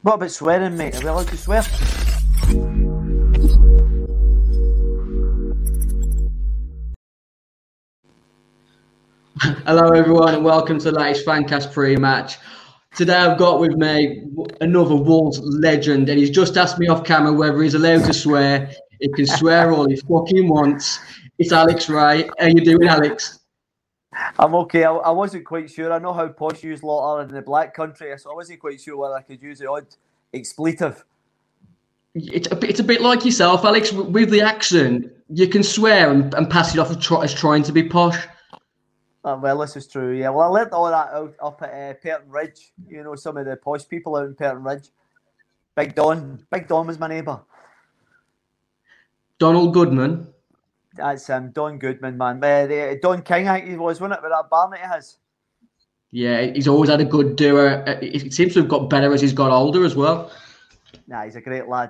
What about swearing, mate? Are we allowed to swear? Hello everyone and welcome to the latest Fancast pre-match. Today I've got with me another Wolves legend, and he's just asked me off camera whether he's allowed to swear. He can swear all he fucking wants. It's Alex Ray. How you doing, Alex? I'm okay. I wasn't quite sure. I know how posh you lot are in the Black Country, so I wasn't quite sure whether I could use the odd expletive. It's a bit like yourself, Alex. With the accent, you can swear and pass it off as trying to be posh. Well, this is true, yeah. Well, I learnt all that out up at Perton Ridge. You know, some of the posh people out in Perton Ridge. Big Don was my neighbour. Donald Goodman. That's Don Goodman, man. Don King, I think he was, wasn't it, with that barn that he has? Yeah, he's always had a good doer. It seems to have got better as he's got older as well. Nah, he's a great lad.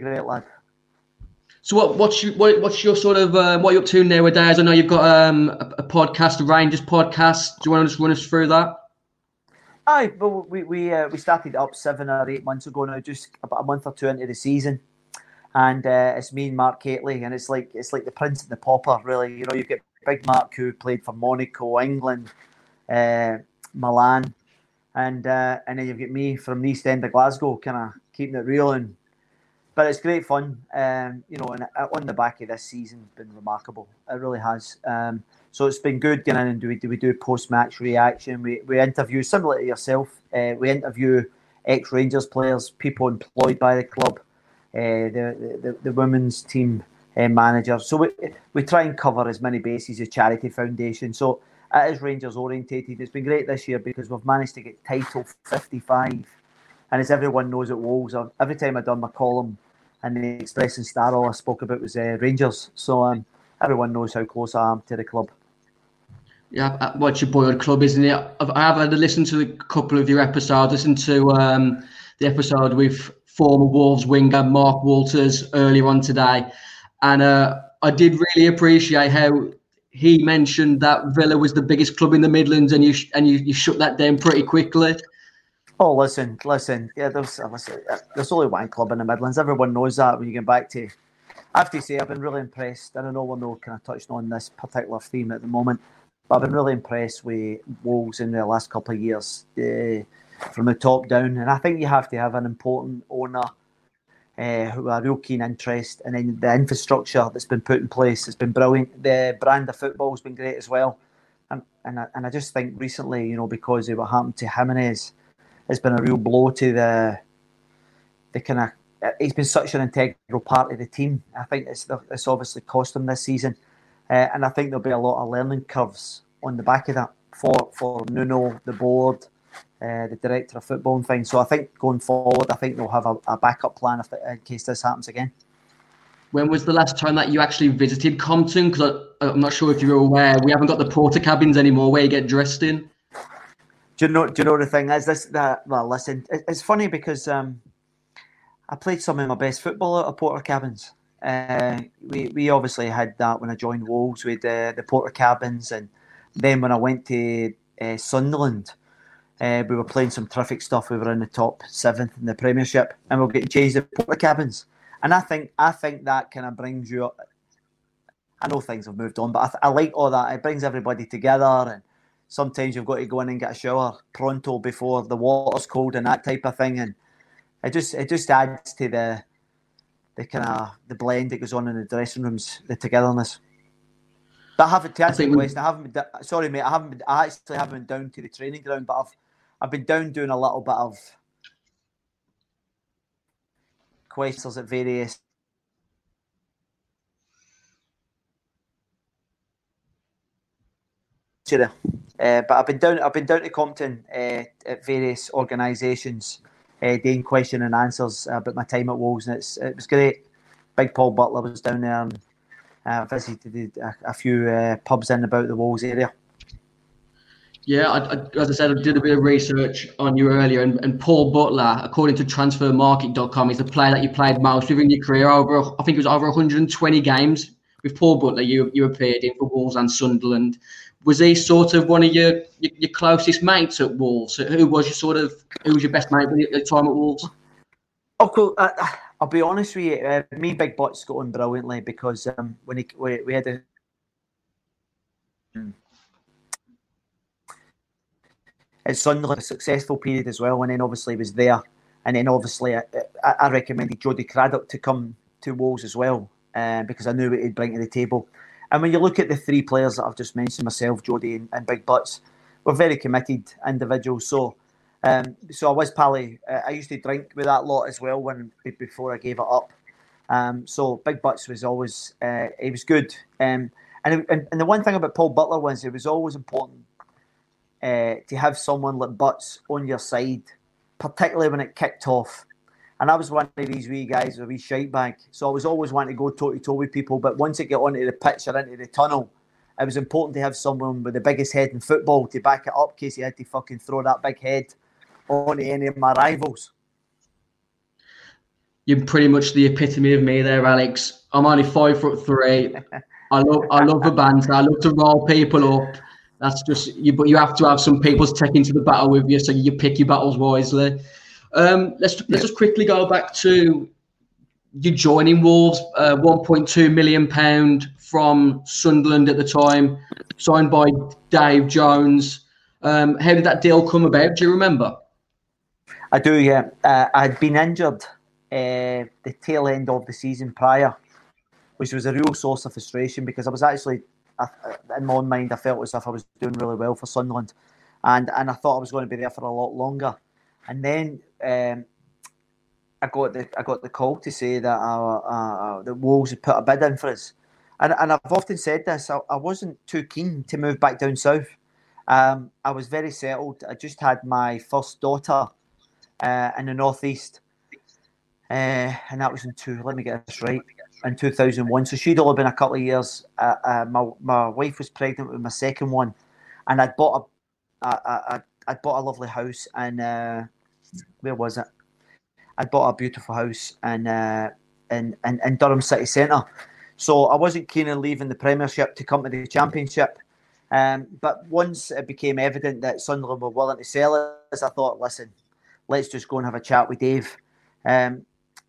So what's your sort of what are you up to nowadays? I know you've got a podcast, a Rangers podcast. Do you want to just run us through that? Aye, well, we started up 7 or 8 months ago now, just about a month or two into the season, and it's me and Mark Catley, and it's like the Prince and the Pauper, really. You know, you get Big Mark who played for Monaco, England, Milan, and then you've got me from the East End of Glasgow, kind of keeping it real But it's great fun, you know, and on the back of this season, it's been remarkable. It really has. So it's been good getting in and we do post-match reaction. We interview, similar to yourself, we interview ex-Rangers players, people employed by the club, the women's team manager. So we try and cover as many bases as Charity Foundation. So it is Rangers orientated. It's been great this year because we've managed to get title 55. And as everyone knows at Wolves, every time I've done my column and the Express and Star, all I spoke about was Rangers. So everyone knows how close I am to the club. Yeah, what's your boyhood club, isn't it? I have had to listen to a couple of your episodes. Listen to the episode with former Wolves winger Mark Walters earlier on today. And I did really appreciate how he mentioned that Villa was the biggest club in the Midlands, and you shut that down pretty quickly. Oh, listen. Yeah, there's only one club in the Midlands. Everyone knows that when you get back to... I have to say, I've been really impressed. And I know we're not kind of touching on this particular theme at the moment, but I've been really impressed with Wolves in the last couple of years from the top down. And I think you have to have an important owner who have a real keen interest. And then the infrastructure that's been put in place has been brilliant. The brand of football has been great as well. And I just think recently, you know, because of what happened to Jimenez, it's been a real blow to the kind of... He's been such an integral part of the team. I think it's obviously cost him this season. And I think there'll be a lot of learning curves on the back of that for Nuno, the board, the director of football and things. So I think going forward, I think they'll have a backup plan in case this happens again. When was the last time that you actually visited Compton? Because I'm not sure if you're aware, we haven't got the porter cabins anymore where you get dressed in. Do you know the thing is well, listen, it's funny because I played some of my best football out of porter cabins. We obviously had that when I joined Wolves with the porter cabins, and then when I went to Sunderland, we were playing some terrific stuff. We were in the top 7th in the Premiership, and we were getting changed to porter cabins. And I think that kind of brings you up. I know things have moved on, but I like all that. It brings everybody together, and sometimes you've got to go in and get a shower pronto before the water's cold and that type of thing, and it just adds to the kind of the blend that goes on in the dressing rooms, the togetherness. But I haven't to answer the question. Sorry, mate. I actually haven't been down to the training ground, but I've been down doing a little bit of questions at various. But I've been down to Compton at various organisations doing question and answers about my time at Wolves, and it was great. Big Paul Butler was down there and visited a few pubs in about the Wolves area. Yeah, as I said, I did a bit of research on you earlier, and Paul Butler, according to transfermarket.com, is the player that you played most with in your career. I think it was over 120 games with Paul Butler you appeared in for Wolves and Sunderland. Was he sort of one of your closest mates at Wolves? Who was your best mate at the time at Wolves? cool. I'll be honest with you. Me, Big Butts got on brilliantly because when we had a at Sunderland, a successful period as well, and then obviously was there, and then obviously I recommended Jody Craddock to come to Wolves as well, because I knew what he'd bring to the table. And when you look at the three players that I've just mentioned, myself, Jody, and Big Butts, we're very committed individuals. So I was Pally. I used to drink with that lot as well before I gave it up. So Big Butts was always he was good. And the one thing about Paul Butler was it was always important to have someone like Butts on your side, particularly when it kicked off. And I was one of these wee guys, a wee shite bag. So I was always wanting to go toe-to-toe with people. But once it got onto the pitch or into the tunnel, it was important to have someone with the biggest head in football to back it up in case he had to fucking throw that big head onto any of my rivals. You're pretty much the epitome of me there, Alex. I'm only 5'3". I love the banter. I love to roll people up. That's just you. But you have to have some people to take into the battle with you, so you pick your battles wisely. Let's just quickly go back to you joining Wolves. £1.2 million from Sunderland at the time, signed by Dave Jones. How did that deal come about? Do you remember? I do, yeah. I'd been injured the tail end of the season prior, which was a real source of frustration because I was actually, in my own mind, I felt as if I was doing really well for Sunderland, and I thought I was going to be there for a lot longer. And then I got the call to say that the Wolves had put a bid in for us, and I've often said this. I wasn't too keen to move back down south. I was very settled. I just had my first daughter in the northeast, and that was let me get this right, in 2001. So she'd only been a couple of years. My wife was pregnant with my second one, and I'd bought a lovely house, and where was it? I'd bought a beautiful house in Durham City Centre. So I wasn't keen on leaving the Premiership to come to the Championship. But once it became evident that Sunderland were willing to sell us, I thought, listen, let's just go and have a chat with Dave. And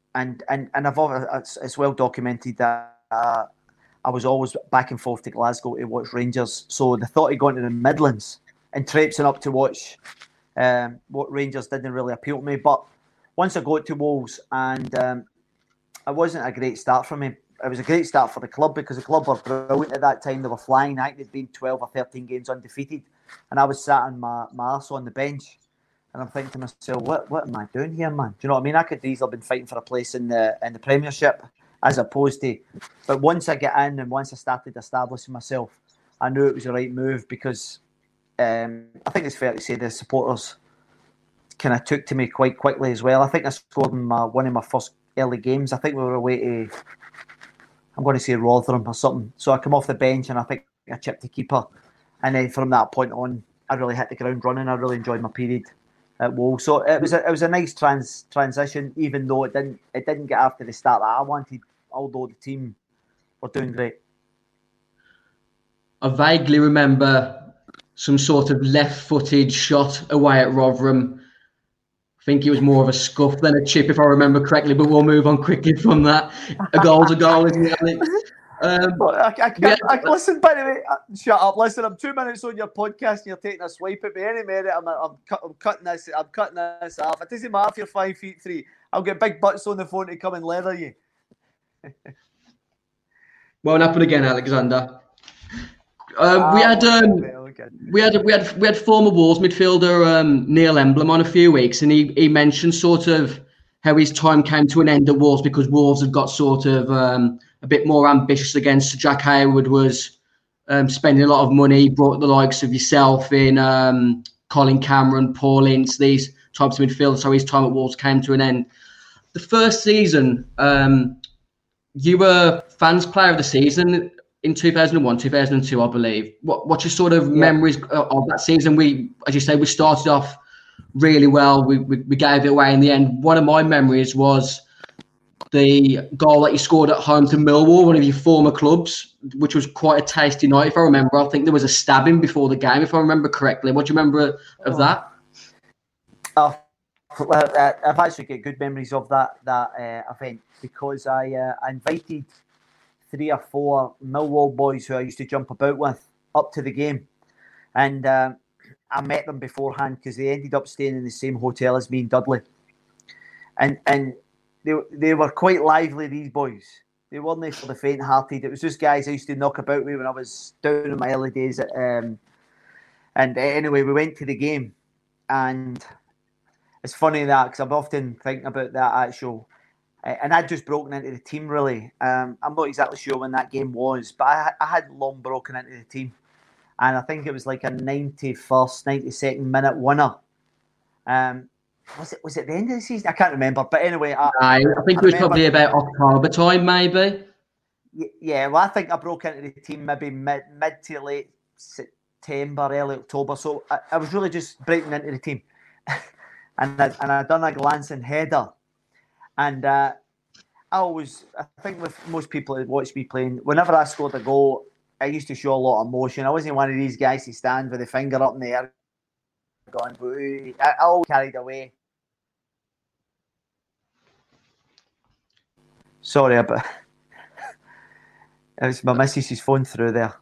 it's well documented that I was always back and forth to Glasgow to watch Rangers. So the thought of going to the Midlands and traipsing up to watch what Rangers didn't really appeal to me. But once I got to Wolves, and it wasn't a great start for me. It was a great start for the club because the club were brilliant at that time. They were flying. I think they'd been 12 or 13 games undefeated. And I was sat on my arse on the bench. And I'm thinking to myself, what am I doing here, man? Do you know what I mean? I could easily have been fighting for a place in the Premiership as opposed to... But once I get in and once I started establishing myself, I knew it was the right move because I think it's fair to say the supporters kind of took to me quite quickly as well. I think I scored in one of my first early games. I think we were away to... I'm going to say Rotherham or something. So I come off the bench and I think I chipped the keeper. And then from that point on, I really hit the ground running. I really enjoyed my period at Wolves. So it was a nice transition, even though it didn't get after the start that I wanted, although the team were doing great. I vaguely remember some sort of left-footed shot away at Rotherham. I think it was more of a scuff than a chip, if I remember correctly, but we'll move on quickly from that. A goal's a goal, isn't it, Alex? Listen, by the way, shut up. Listen, I'm 2 minutes on your podcast and you're taking a swipe at me. Any minute, I'm cutting this off. It doesn't matter if you're 5'3". I'll get Big Butts on the phone to come and leather you. Won't happen again, Alexander. We had former Wolves midfielder Neil Emblem on a few weeks, and he mentioned sort of how his time came to an end at Wolves because Wolves had got sort of a bit more ambitious again. So Jack Hayward was spending a lot of money, brought the likes of yourself in, Colin Cameron, Paul Ince, these types of midfielders. So his time at Wolves came to an end. The first season, you were Fans Player of the Season in 2001, 2002, I believe. What's your sort of memories of that season? As you say, we started off really well. We gave it away in the end. One of my memories was the goal that you scored at home to Millwall, one of your former clubs, which was quite a tasty night, if I remember. I think there was a stabbing before the game, if I remember correctly. What do you remember of that? I've actually got good memories of that event because I invited 3 or 4 Millwall boys who I used to jump about with up to the game, and I met them beforehand because they ended up staying in the same hotel as me and Dudley, and they were quite lively. These boys, they weren't there for the faint-hearted. It was just guys I used to knock about with when I was down in my early days. And anyway, we went to the game, and it's funny that because I'm often thinking about that actual. And I'd just broken into the team, really. I'm not exactly sure when that game was, but I had long broken into the team. And I think it was like a 91st, 92nd minute winner. Was it the end of the season? I can't remember. But anyway, I think it was probably about October time, maybe. Yeah, well, I think I broke into the team maybe mid to late September, early October. So I was really just breaking into the team. and I done a glancing header. And I think with most people that watch me playing, whenever I scored a goal, I used to show a lot of emotion. I wasn't one of these guys to stand with a finger up in the air going, boo. I always carried away. Sorry, but it was my missus's phone through there.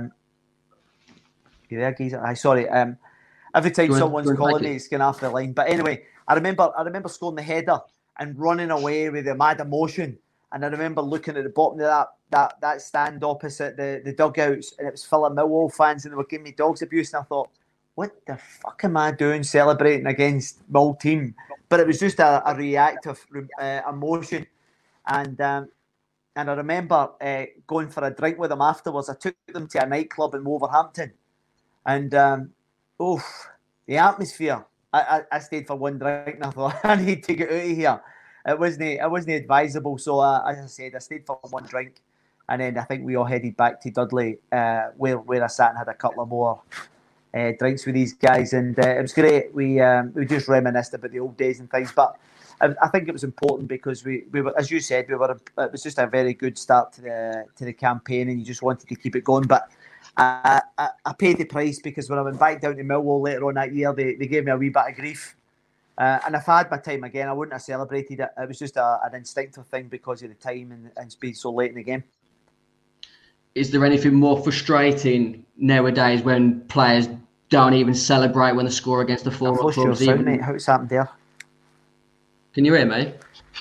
You there, geezer? Aye, sorry. Every time someone's calling me, it's going off the line. But anyway, I remember scoring the header and running away with a mad emotion. And I remember looking at the bottom of that stand opposite the dugouts, and it was full of Millwall fans, and they were giving me dogs abuse. And I thought, what the fuck am I doing celebrating against Mill team? But it was just a reactive emotion. And I remember going for a drink with them afterwards. I took them to a nightclub in Wolverhampton. And the atmosphere. I stayed for one drink and I thought, I need to get out of here. It wasn't advisable. So as I said, I stayed for one drink, and then I think we all headed back to Dudley, where I sat and had a couple of more drinks with these guys, and it was great. We just reminisced about the old days and things. But I think it was important because we were, as you said, it was just a very good start to the campaign, and you just wanted to keep it going. But I paid the price because when I went back down to Millwall later on that year, they gave me a wee bit of grief. And if I had my time again, I wouldn't have celebrated it. It was just an instinctive thing because of the time and being so late in the game. Is there anything more frustrating nowadays when players don't even celebrate when they score against the former clubs? Your sound, mate. How's happened there? Can you hear me?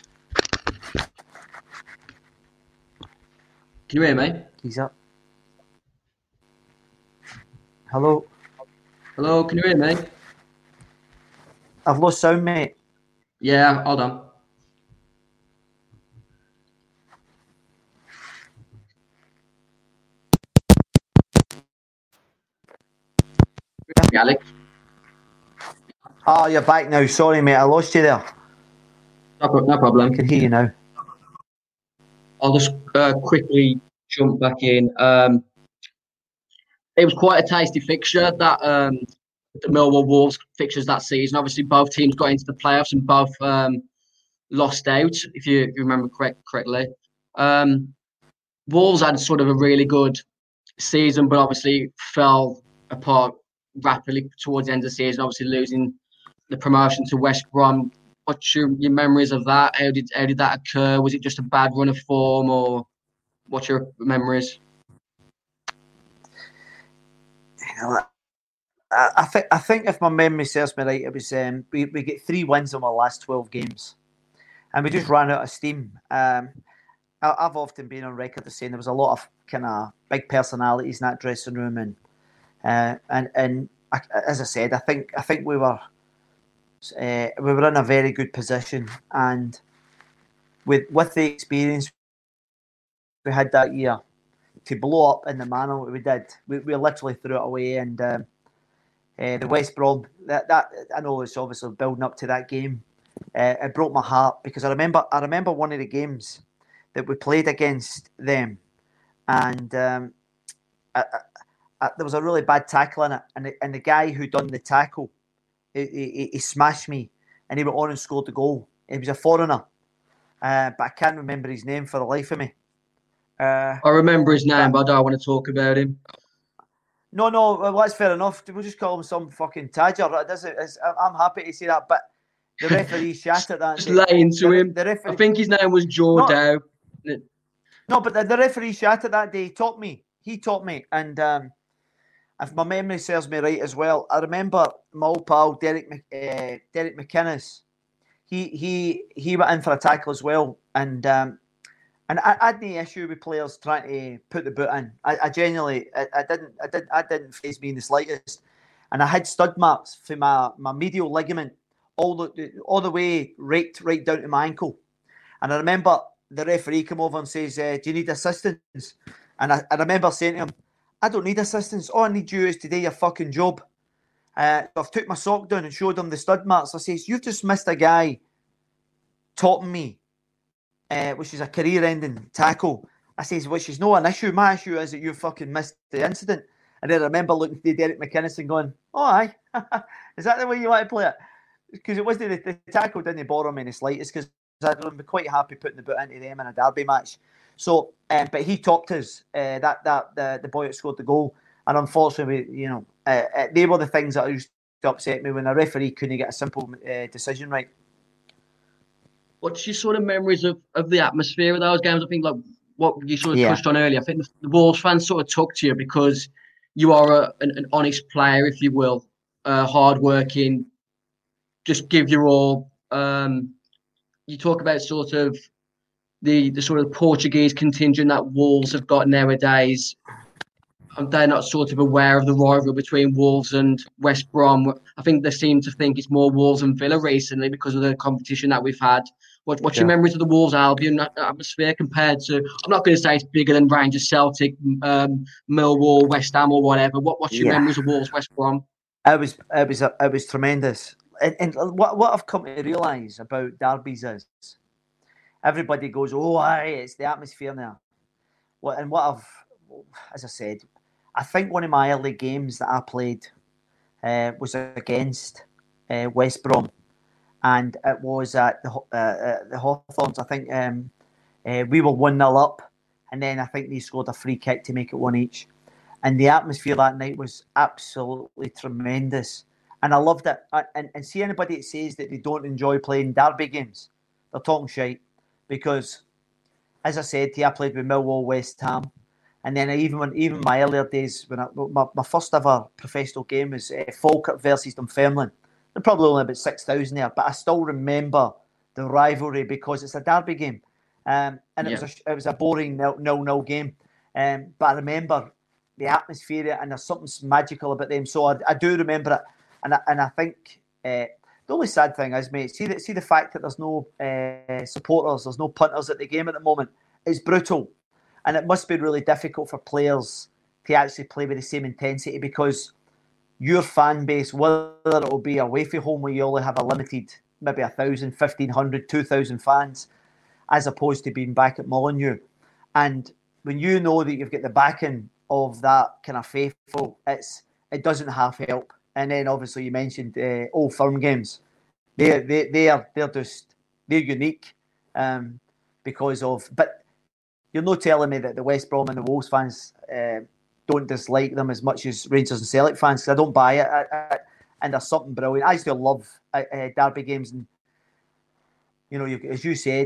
Can you hear me? He's up. Hello? Hello, can you hear me? I've lost sound, mate. Yeah, hold on. Alex. Oh, you're back now. Sorry, mate. I lost you there. No problem. I can hear you now. I'll just quickly jump back in. It was quite a tasty fixture, that the Millwall Wolves fixtures that season. Obviously, both teams got into the playoffs and both lost out, if you remember correctly. Wolves had sort of a really good season, but obviously fell apart rapidly towards the end of the season, obviously losing the promotion to West Brom. What's your memories of that? How did that occur? Was it just a bad run of form, or what's your memories? I think if my memory serves me right, it was we get 3 wins in our last 12 games, and we just ran out of steam. I've often been on record as saying there was a lot of kind of big personalities in that dressing room, and as I said, I think we were in a very good position, and with the experience we had that year, to blow up in the manner we did, we literally threw it away. And the West Brom, that I know it's obviously building up to that game. It broke my heart because I remember one of the games that we played against them, and there was a really bad tackle in it, and the guy who done the tackle, he smashed me, and he went on and scored the goal. He was a foreigner, but I can't remember his name for the life of me. I remember his name, but I don't want to talk about him. No, well, that's fair enough. We'll just call him some fucking Tadger. I'm happy to say that. But The referee shat at that. Just lay into him. The referee, I think his name was Joe Dow. No, but the referee shat at that day. He taught me. And if my memory serves me right as well, I remember my old pal Derek McInnes. He went in for a tackle as well, and I had no issue with players trying to put the boot in. I genuinely, I didn't faze me in the slightest, and I had stud marks for my medial ligament all the way right down to my ankle, and I remember the referee come over and says, "Do you need assistance?" And I remember saying to him, "I don't need assistance. All I need you is to do your fucking job." So I've took my sock down and showed him the stud marks. I says, "You've just missed a guy topping me, which is a career-ending tackle." I says, "Which is not an issue. My issue is that you fucking missed the incident." And then I remember looking at Derek McInnes and going, "Oh, aye. Is that the way you want to play it?" Because it wasn't the tackle didn't bother me in the slightest, because I'd be quite happy putting the boot into them in a derby match. So, but he topped us, the boy that scored the goal. And unfortunately, they were the things that used to upset me when a referee couldn't get a simple decision right. What's your sort of memories of the atmosphere of those games? I think like what you sort of touched on earlier. I think the Wolves fans sort of took to you because you are an honest player, if you will, hard-working, just give your all. You talk about sort of the sort of Portuguese contingent that Wolves have got nowadays. They're not sort of aware of the rivalry between Wolves and West Brom. I think they seem to think it's more Wolves and Villa recently because of the competition that we've had. What's your memories of the Wolves Albion atmosphere compared to? I'm not going to say it's bigger than Rangers, Celtic, Millwall, West Ham, or whatever. What's your memories of Wolves West Brom? It was tremendous. And what I've come to realise about derbies is everybody goes, "Oh, aye, it's the atmosphere now." As I said, I think one of my early games that I played was against West Brom, and it was at the Hawthorns. I think we were 1-0 up, and then I think they scored a free kick to make it 1 each. And the atmosphere that night was absolutely tremendous. And I loved it. And see anybody that says that they don't enjoy playing derby games, they're talking shite. Because, as I said, I played with Millwall, West Ham. And then even my earlier days, when my first ever professional game was Falkirk versus Dunfermline. There were probably only about 6,000 there, but I still remember the rivalry because it's a derby game. And it was a boring 0-0 game. But I remember the atmosphere, and there's something magical about them. So I do remember it. And I think the only sad thing is, mate, see the fact that there's no supporters, there's no punters at the game at the moment. It's brutal. And it must be really difficult for players to actually play with the same intensity, because your fan base, whether it will be away from home where you only have a limited, maybe 1,000, 1,500, 2,000 fans, as opposed to being back at Molineux. And when you know that you've got the backing of that kind of faithful, it doesn't half help. And then obviously you mentioned Old Firm games. They're unique because of. But you're not telling me that the West Brom and the Wolves fans don't dislike them as much as Rangers and Celtic fans, because I don't buy it. And there's something brilliant. I still love derby games, and as you said,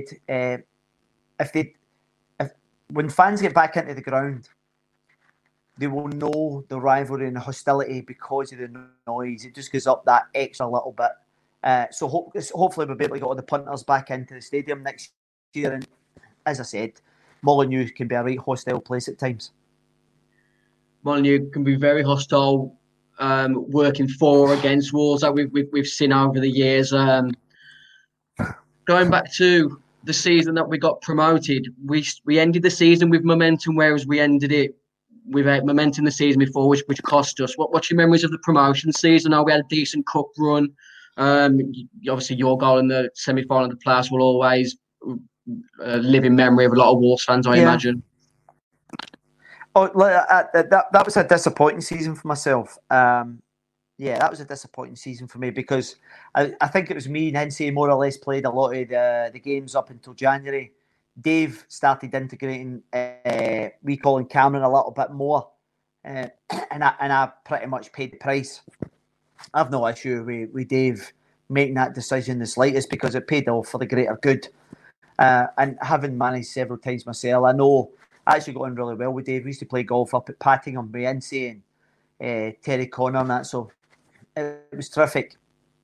when fans get back into the ground, they will know the rivalry and the hostility because of the noise. It just goes up that extra little bit. So hopefully we'll be able to get all the punters back into the stadium next year. And as I said, Molineux can be a right hostile place at times. Molineux can be very hostile, working for or against Wolves that we've seen over the years. Going back to the season that we got promoted, we ended the season with momentum, whereas we ended it without momentum the season before, which cost us. What's your memories of the promotion season? We had a decent cup run. Obviously, your goal in the semi-final of the playoffs will always live in memory of a lot of Wolves fans, I imagine. Oh, that was a disappointing season for myself. That was a disappointing season for me, because I think it was me and Hensey more or less played a lot of the games up until January. Dave started integrating recalling Cameron a little bit more, and I pretty much paid the price. I've no issue with Dave making that decision the slightest because it paid off for the greater good. And having managed several times myself, I know I actually got on really well with Dave. We used to play golf up at Pattingham with Ince and Terry Connor and that, so it was terrific.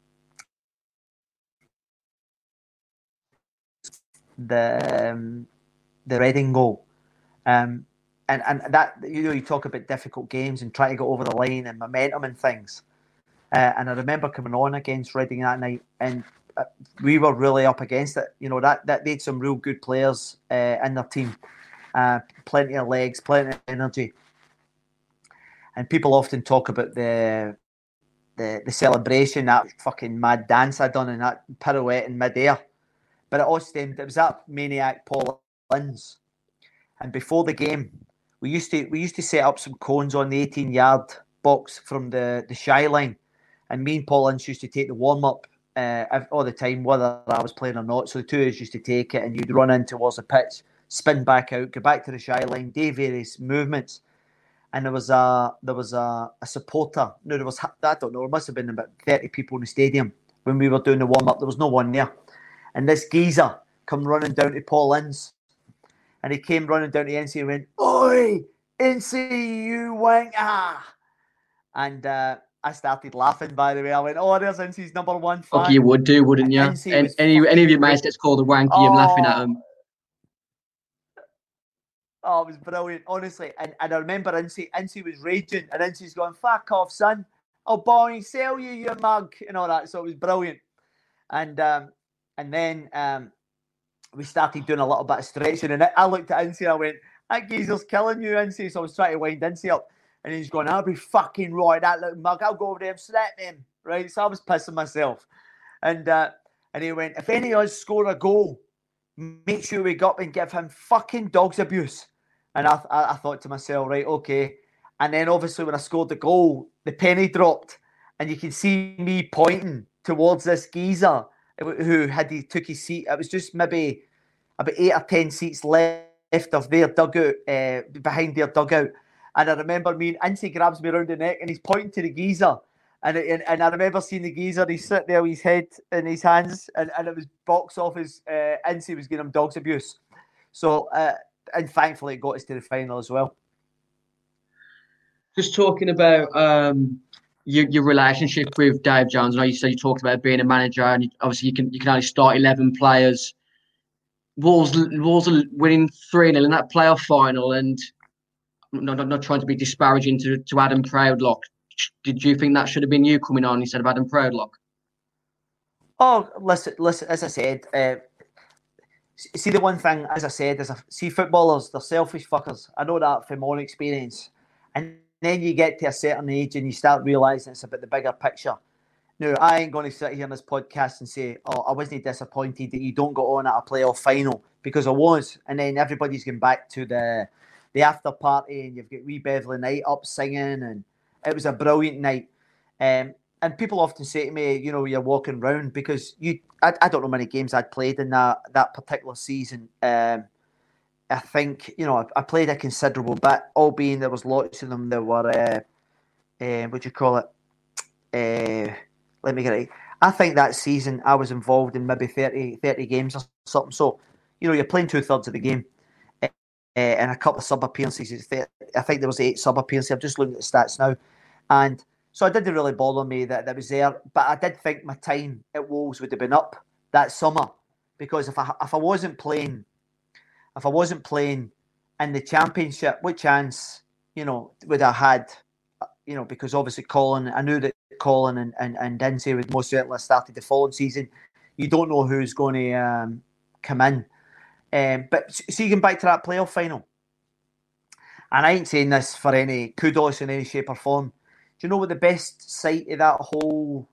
The Reading goal. And that, you talk about difficult games and trying to get over the line and momentum and things. And I remember coming on against Reading that night, and we were really up against it. That they had some real good players in their team, plenty of legs, plenty of energy. And people often talk about the celebration, that fucking mad dance I done, and that pirouette in midair. But it all stemmed. It was that maniac Paul Ince. And before the game, we used to set up some cones on the 18-yard box from the shy line, and me and Paul Ince used to take the warm up all the time, whether I was playing or not. So the two of us used to take it, and you'd run in towards the pitch, spin back out, go back to the shy line, do various movements. And there was a supporter. No, there was, I don't know, there must have been about 30 people in the stadium when we were doing the warm up. There was no one there. And this geezer come running down to Paul Ince. And he came running down to Ince and went, "Oi, Ince, you wanker!" And I started laughing, by the way. I went, "Oh, there's Ince's number one fan." Okay, you would do, wouldn't you? And any of your mates gets called a wanky, I'm laughing at him. Oh, it was brilliant, honestly. And I remember Ince was raging, and Ince's going, "Fuck off, son. I'll buy and sell you your mug," and all that. So it was brilliant. And then we started doing a little bit of stretching, and I looked at Ince and I went, "That geezer's killing you, Ince." So I was trying to wind Ince up, and he's going, "I'll be fucking right, that little mug. I'll go over there and slap him." Right? So I was pissing myself. And he went, "If any of us score a goal, make sure we go up and give him fucking dog's abuse." And I thought to myself, right, okay. And then obviously when I scored the goal, the penny dropped, and you can see me pointing towards this geezer who took his seat. It was just maybe about 8 or 10 seats left of their dugout, behind their dugout. And I remember me and Ince grabs me around the neck and he's pointing to the geezer. And I remember seeing the geezer, he's sitting there with his head in his hands, and it was box office. Ince was giving him dog's abuse. So, and thankfully it got us to the final as well. Just talking about your relationship with Dave Jones. I know you said you talked about being a manager, and obviously you can only start 11 players. Wolves are winning 3-0 in that playoff final, and I'm not trying to be disparaging to Adam Proudlock. Did you think that should have been you coming on instead of Adam Proudlock? Oh, listen. As I said, see, the one thing, as I said, is footballers, they're selfish fuckers. I know that from my own experience. And then you get to a certain age and you start realising it's about the bigger picture. Now, I ain't going to sit here on this podcast and say, "Oh, I wasn't disappointed that you don't go on at a playoff final," because I was. And then everybody's going back to the after party, and you've got wee Beverly Knight up singing, and it was a brilliant night. And people often say to me, you're walking around, because I don't know many games I'd played in that particular season. I think, I played a considerable bit, albeit there was lots of them that were, what do you call it? Let me get it. I think that season I was involved in maybe 30 games or something. So, you're playing 2/3 of the game, and a couple of sub appearances. I think there was 8 sub appearances. I'm just looking at the stats now. And so it didn't really bother me that was there. But I did think my time at Wolves would have been up that summer, because if I wasn't playing in the Championship, what chance, would I had, because obviously I knew that Colin and Ince would most certainly have started the following season. You don't know who's going to come in. But see, going back to that playoff final, and I ain't saying this for any kudos in any shape or form. Do you know what the best sight of that whole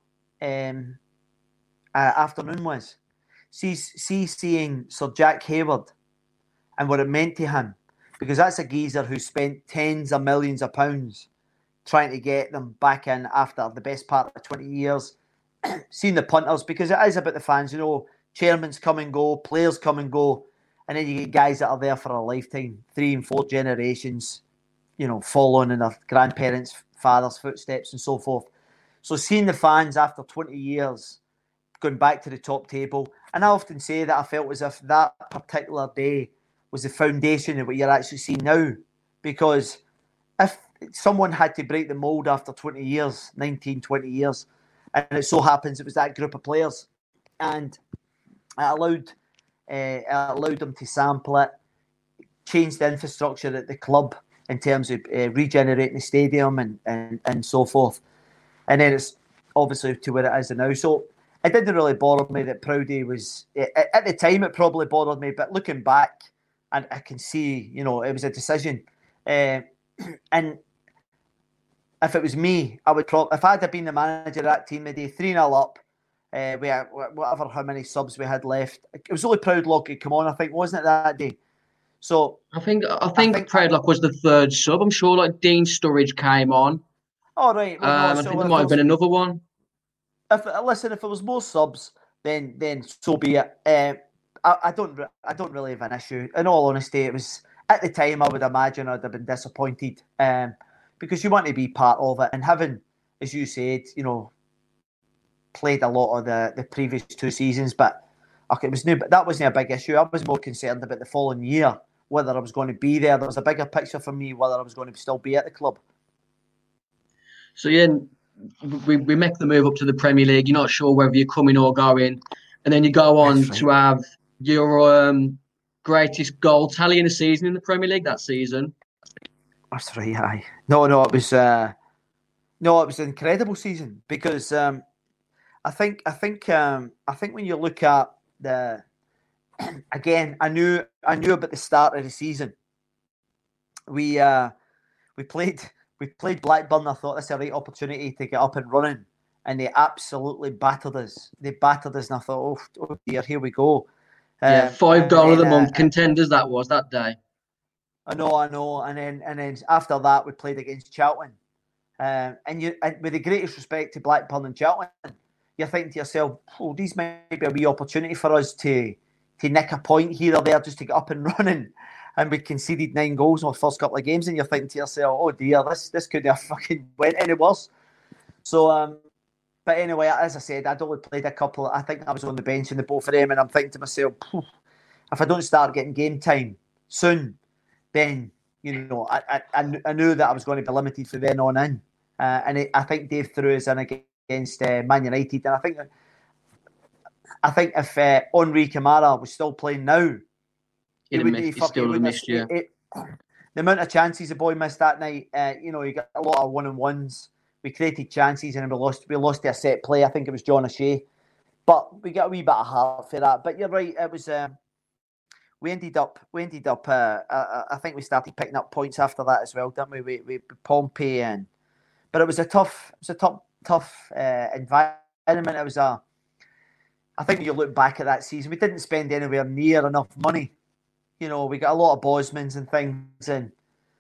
afternoon was? Seeing Sir Jack Hayward and what it meant to him, because that's a geezer who spent tens of millions of pounds trying to get them back in after the best part of 20 years. Seeing the punters, because it is about the fans, chairmans come and go, players come and go, and then you get guys that are there for a lifetime, 3 and 4 generations, following in their grandparents' fathers' footsteps and so forth. So seeing the fans after 20 years going back to the top table. And I often say that I felt as if that particular day was the foundation of what you're actually seeing now. Because if someone had to break the mould after 20 years, 19, 20 years, and it so happens it was that group of players, and it allowed them to sample it, change the infrastructure at the club in terms of regenerating the stadium and so forth. And then it's obviously to where it is now. So it didn't really bother me that Proudy was... At the time, it probably bothered me, but looking back, and I can see, it was a decision. And if it was me, I would probably... If I had been the manager of that team the day, 3-0 up, we had whatever, how many subs we had left. It was only Proudlock who come on, I think, wasn't it, that day? So I think Proudlock was the third sub. I'm sure like Dean Sturridge came on. Oh, right. Well, no, I think there might have been another one. If it was more subs, then so be it. I don't really have an issue. In all honesty, it was at the time I would imagine I'd have been disappointed because you want to be part of it, and having, as you said, played a lot of the previous 2 seasons, but okay, it was new. But that wasn't a big issue. I was more concerned about the following year, whether I was going to be there. There was a bigger picture for me, whether I was going to still be at the club. So yeah, we make the move up to the Premier League. You're not sure whether you're coming or going, and then you go on to have your greatest goal tally in a season in the Premier League that season. That's right. Aye. No, it was it was an incredible season because I think when you look at the again, I knew about the start of the season. We played Blackburn. I thought this was a right opportunity to get up and running, and they absolutely battered us. They battered us, and I thought, oh dear, here we go. 5 goal of the month contenders that was that day. I know, and then after that we played against Cheltenham, and with the greatest respect to Blackburn and Cheltenham, you're thinking to yourself, oh, these might be a wee opportunity for us to nick a point here or there just to get up and running. And we conceded 9 goals in our first couple of games, and you're thinking to yourself, oh dear, this could have fucking went any worse. So, but anyway, as I said, I'd only played a couple. I think I was on the bench in the both of them, and I'm thinking to myself, if I don't start getting game time soon, then I knew that I was going to be limited from then on in. I think Dave threw us in against Man United, and I think if Henri Camara was still playing now, he still would have missed you. The amount of chances the boy missed that night, he got a lot of 1-on-1s. We created chances and we lost to a set play. I think it was John O'Shea, but we got a wee bit of heart for that. But you're right, it was. We ended up. I think we started picking up points after that as well, didn't we? We Pompey but it was a tough environment. It was I think when you look back at that season, we didn't spend anywhere near enough money. We got a lot of Bosmans and things, and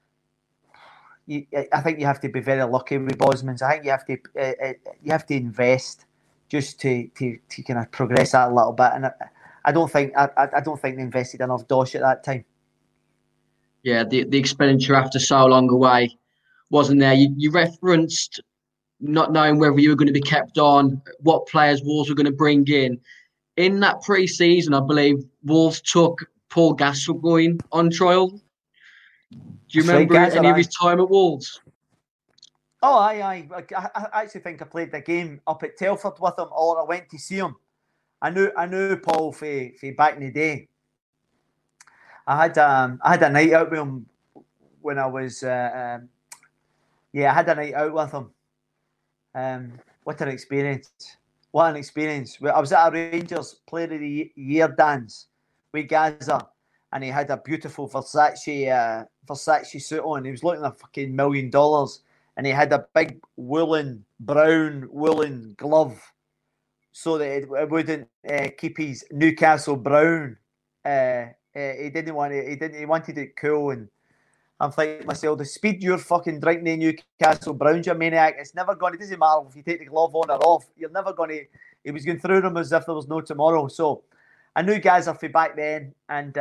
I think you have to be very lucky with Bosmans. I think you have to invest just to kind of progress that a little bit, and I don't think they invested enough dosh at that time. Yeah, the expenditure after so long away wasn't there. You referenced not knowing whether you were going to be kept on, what players Wolves were going to bring in. In that pre-season, I believe Wolves took Paul Gascoigne on trial. Do you remember any of his time at Wolves? Oh, I actually think I played the game up at Telford with him, or I went to see him. I knew Paul for back in the day. I had a night out with him when I was I had a night out with him. What an experience! What an experience! I was at a Rangers Player of the Year dance with Gaza, and he had a beautiful Versace suit on. He was looking at fucking $1 million, and he had a big brown woolen glove, so that it wouldn't keep his Newcastle brown. He wanted it cool, and I'm thinking to myself, the speed you're fucking drinking the Newcastle browns, you maniac, it doesn't matter if you take the glove on or off, he was going through them as if there was no tomorrow. So I knew guys are for back then, and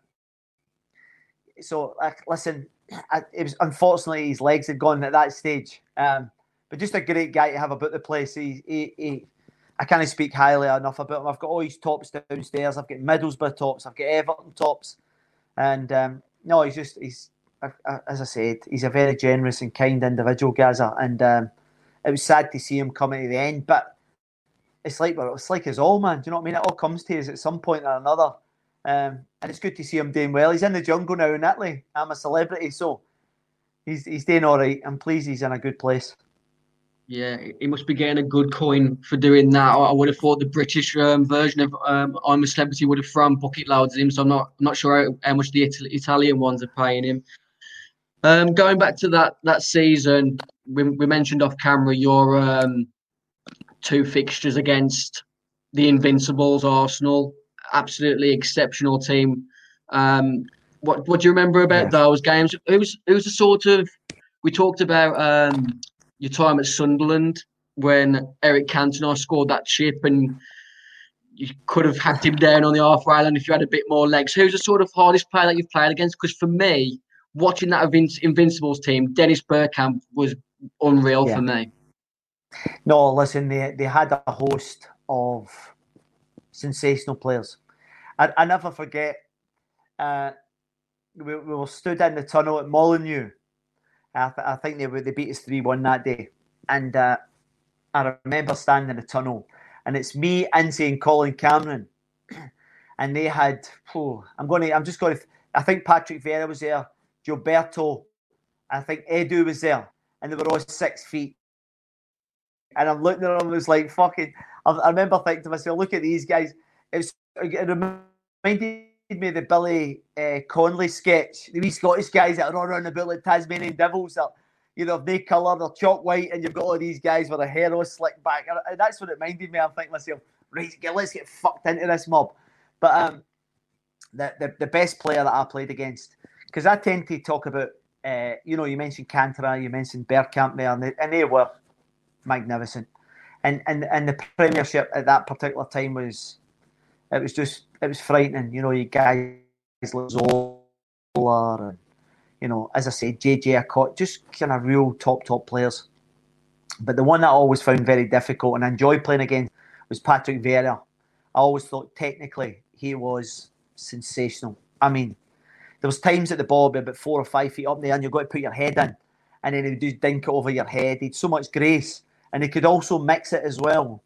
listen, it was unfortunately his legs had gone at that stage, but just a great guy to have about the place. I can't speak highly enough about him. I've got all his tops downstairs. I've got Middlesbrough tops. I've got Everton tops. And no, he's as I said, he's a very generous and kind individual, Gaza. And it was sad to see him coming to the end. But it's like us all, man. Do you know what I mean? It all comes to us at some point or another. And it's good to see him doing well. He's in the jungle now in Italy. I'm a celebrity, so he's doing all right. I'm pleased he's in a good place. Yeah, he must be getting a good coin for doing that. I would have thought the British version of I'm a Celebrity would have thrown bucket loads at him, so I'm not sure how much the Italian ones are paying him. Going back to that season, we mentioned off camera your two fixtures against the Invincibles, Arsenal. Absolutely exceptional team. What do you remember about those games? It was a sort of, we talked about your time at Sunderland when Eric Cantona scored that chip and you could have hacked him down on the half rail and if you had a bit more legs. Who's the sort of hardest player that you've played against? Because for me, watching that Invincibles team, Dennis Bergkamp was unreal for me. No, listen, they had a host of sensational players. I never forget, we were stood in the tunnel at Molineux. I think they beat us 3-1 that day. And I remember standing in the tunnel. And it's me, Ince and Colin Cameron. And they had, I think Patrick Vieira was there. Gilberto. I think Edu was there. And they were all 6 feet. And I'm looking at them, it was like fucking... I remember thinking to myself, look at these guys. It reminded me of the Billy Connolly sketch. The wee Scottish guys that run around about like Tasmanian devils. That, they colour, they're chalk white, and you've got all these guys with their hair all slicked back. And that's what it reminded me. I'm thinking to myself, right, let's get fucked into this mob. But the best player that I played against, because I tend to talk about, you mentioned Cantona, you mentioned Bergkamp there, and they were magnificent. And the Premiership at that particular time was frightening. You guys like Zola and, as I said, JJ Okocha, just kind of real top players. But the one that I always found very difficult and I enjoyed playing against was Patrick Vieira. I always thought technically he was sensational. I mean, there was times that the ball would be about 4 or 5 feet up there and you've got to put your head in and then he would just dink it over your head. He had so much grace and he could also mix it as well.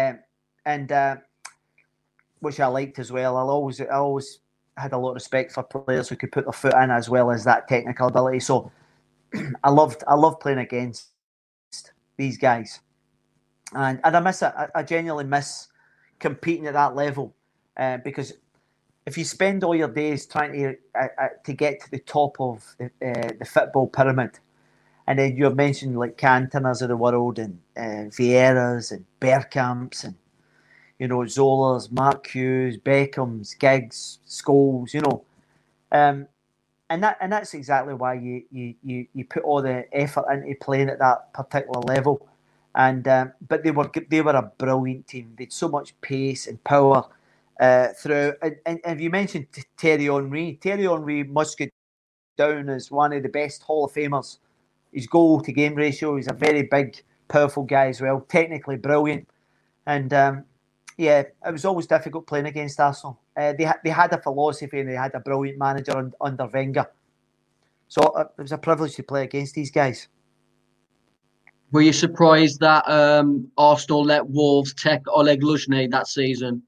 Which I liked as well. I always had a lot of respect for players who could put their foot in as well as that technical ability. So I loved playing against these guys, and I miss it. I genuinely miss competing at that level because if you spend all your days trying to get to the top of the football pyramid, and then you're mentioning like Cantonas of the world and Vieiras and Bergkamps and Zolas, Mark Hughes, Beckhams, Giggs, Scholes, and that's exactly why you put all the effort into playing at that particular level. And but they were a brilliant team. They had so much pace and power through. And if you mentioned Thierry Henry must go down as one of the best Hall of Famers. His goal to game ratio, he's a very big, powerful guy as well. Technically brilliant, and. Yeah, it was always difficult playing against Arsenal. They had a philosophy and they had a brilliant manager under Wenger. So it was a privilege to play against these guys. Were you surprised that Arsenal let Wolves take Oleg Luzhny that season?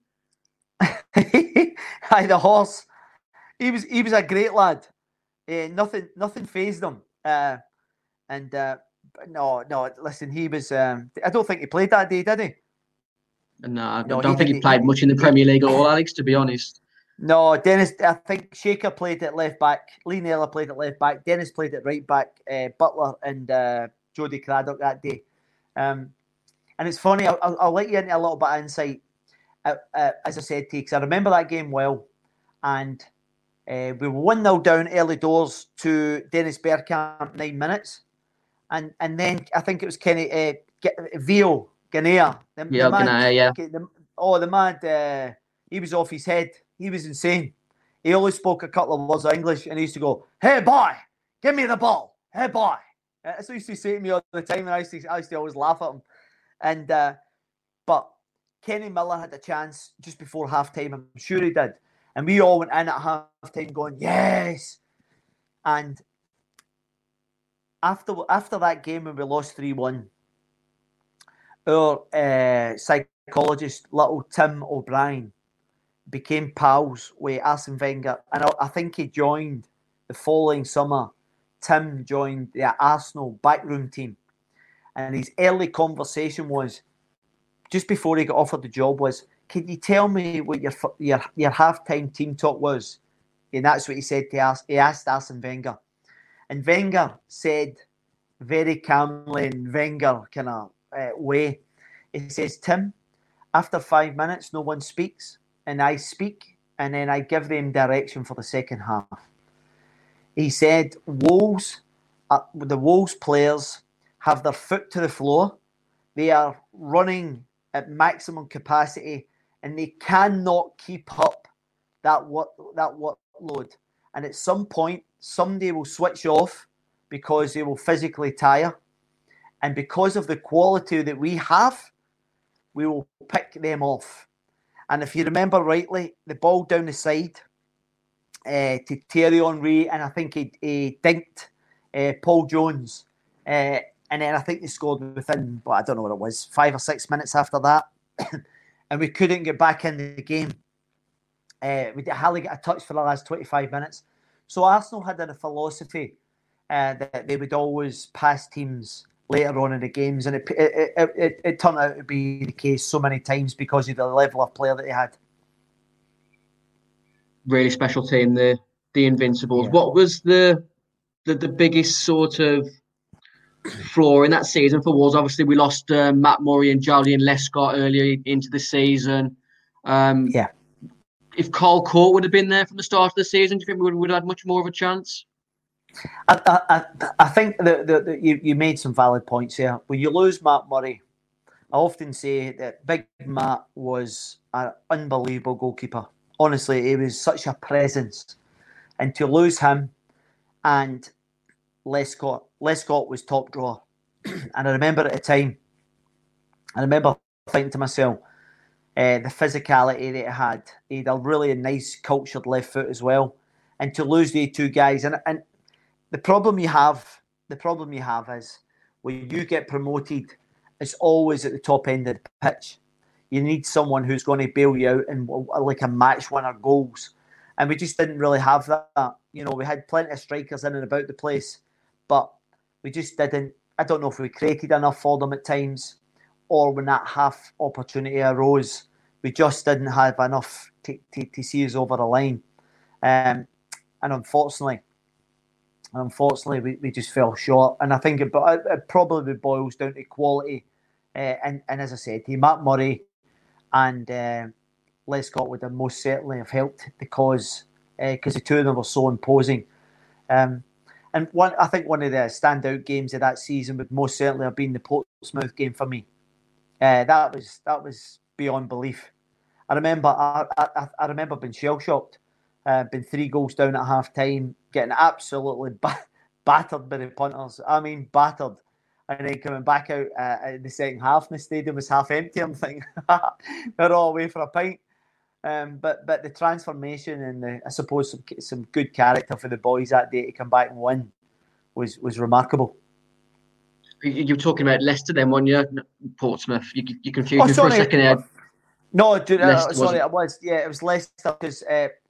Hi, the horse. He was a great lad. Nothing fazed him. No. Listen, he was. I don't think he played that day, did he? No, I don't think he played much in the Premier League at all, Alex, to be honest. No, Dennis, I think Shaker played at left back. Lee Naylor played at left back. Dennis played at right back. Butler and Jody Craddock that day. And it's funny, I'll let you into a little bit of insight, as I said to you, because I remember that game well. And we were 1-0 down early doors to Dennis Bergkamp, 9 minutes. And then I think it was Kenny Vio. Ghanea. The mad, he was off his head. He was insane. He only spoke a couple of words of English and he used to go, "Hey boy, give me the ball. Hey boy." That's what he used to say to me all the time and I used to always laugh at him. And but Kenny Miller had a chance just before halftime. I'm sure he did. And we all went in at halftime going, yes. And after that game when we lost 3-1, our psychologist, little Tim O'Brien, became pals with Arsene Wenger. And I think he joined the following summer. Tim joined the Arsenal backroom team. And his early conversation was, just before he got offered the job, was, can you tell me what your halftime team talk was? And that's what he said to us. He asked Arsene Wenger. And Wenger said, very calmly in Wenger kind of way, he says, Tim, after 5 minutes, no one speaks. And I speak, and then I give them direction for the second half. He said, the Wolves players have their foot to the floor. They are running at maximum capacity, and they cannot keep up that workload. And at some point, somebody will switch off because they will physically tire. And because of the quality that we have, we will pick them off. And if you remember rightly, the ball down the side to Thierry Henry, and I think he dinked Paul Jones. And then I think they scored within, I don't know what it was, 5 or 6 minutes after that. And we couldn't get back in the game. We hardly get a touch for the last 25 minutes. So Arsenal had a philosophy that they would always pass teams later on in the games, and it turned out to be the case so many times because of the level of player that they had. Really special team, the Invincibles. Yeah. What was the biggest sort of flaw in that season for Wolves? Obviously, we lost Matt Murray and Julian Lescott earlier into the season. If Carl Court would have been there from the start of the season, do you think we would have had much more of a chance? I think that you made some valid points here. When you lose Matt Murray, I often say that Big Matt was an unbelievable goalkeeper. Honestly, he was such a presence. And to lose him and Lescott was top drawer. And I remember at the time, thinking to myself, the physicality that he had a really nice cultured left foot as well. And to lose the two guys, and the problem you have is when you get promoted, it's always at the top end of the pitch. You need someone who's going to bail you out and like a match winner goals. And we just didn't really have that. You know, we had plenty of strikers in and about the place, but we just didn't. I don't know if we created enough for them at times, or when that half opportunity arose, we just didn't have enough to see us over the line. And unfortunately, we just fell short. And I think it probably boils down to quality. And as I said, Matt Murray and Lescott would have most certainly have helped because the two of them were so imposing. And I think one of the standout games of that season would most certainly have been the Portsmouth game for me. That was beyond belief. I remember being shell shocked. Been 3 goals down at half time, getting absolutely battered by the punters. I mean, battered. And then coming back out in the second half, and the stadium was half empty. I'm thinking, they're all away for a pint. But the transformation and I suppose some good character for the boys that day to come back and win was remarkable. You were talking about Leicester then, weren't you? Portsmouth. You confused me for a second there. No, dude, sorry, it was Leicester because,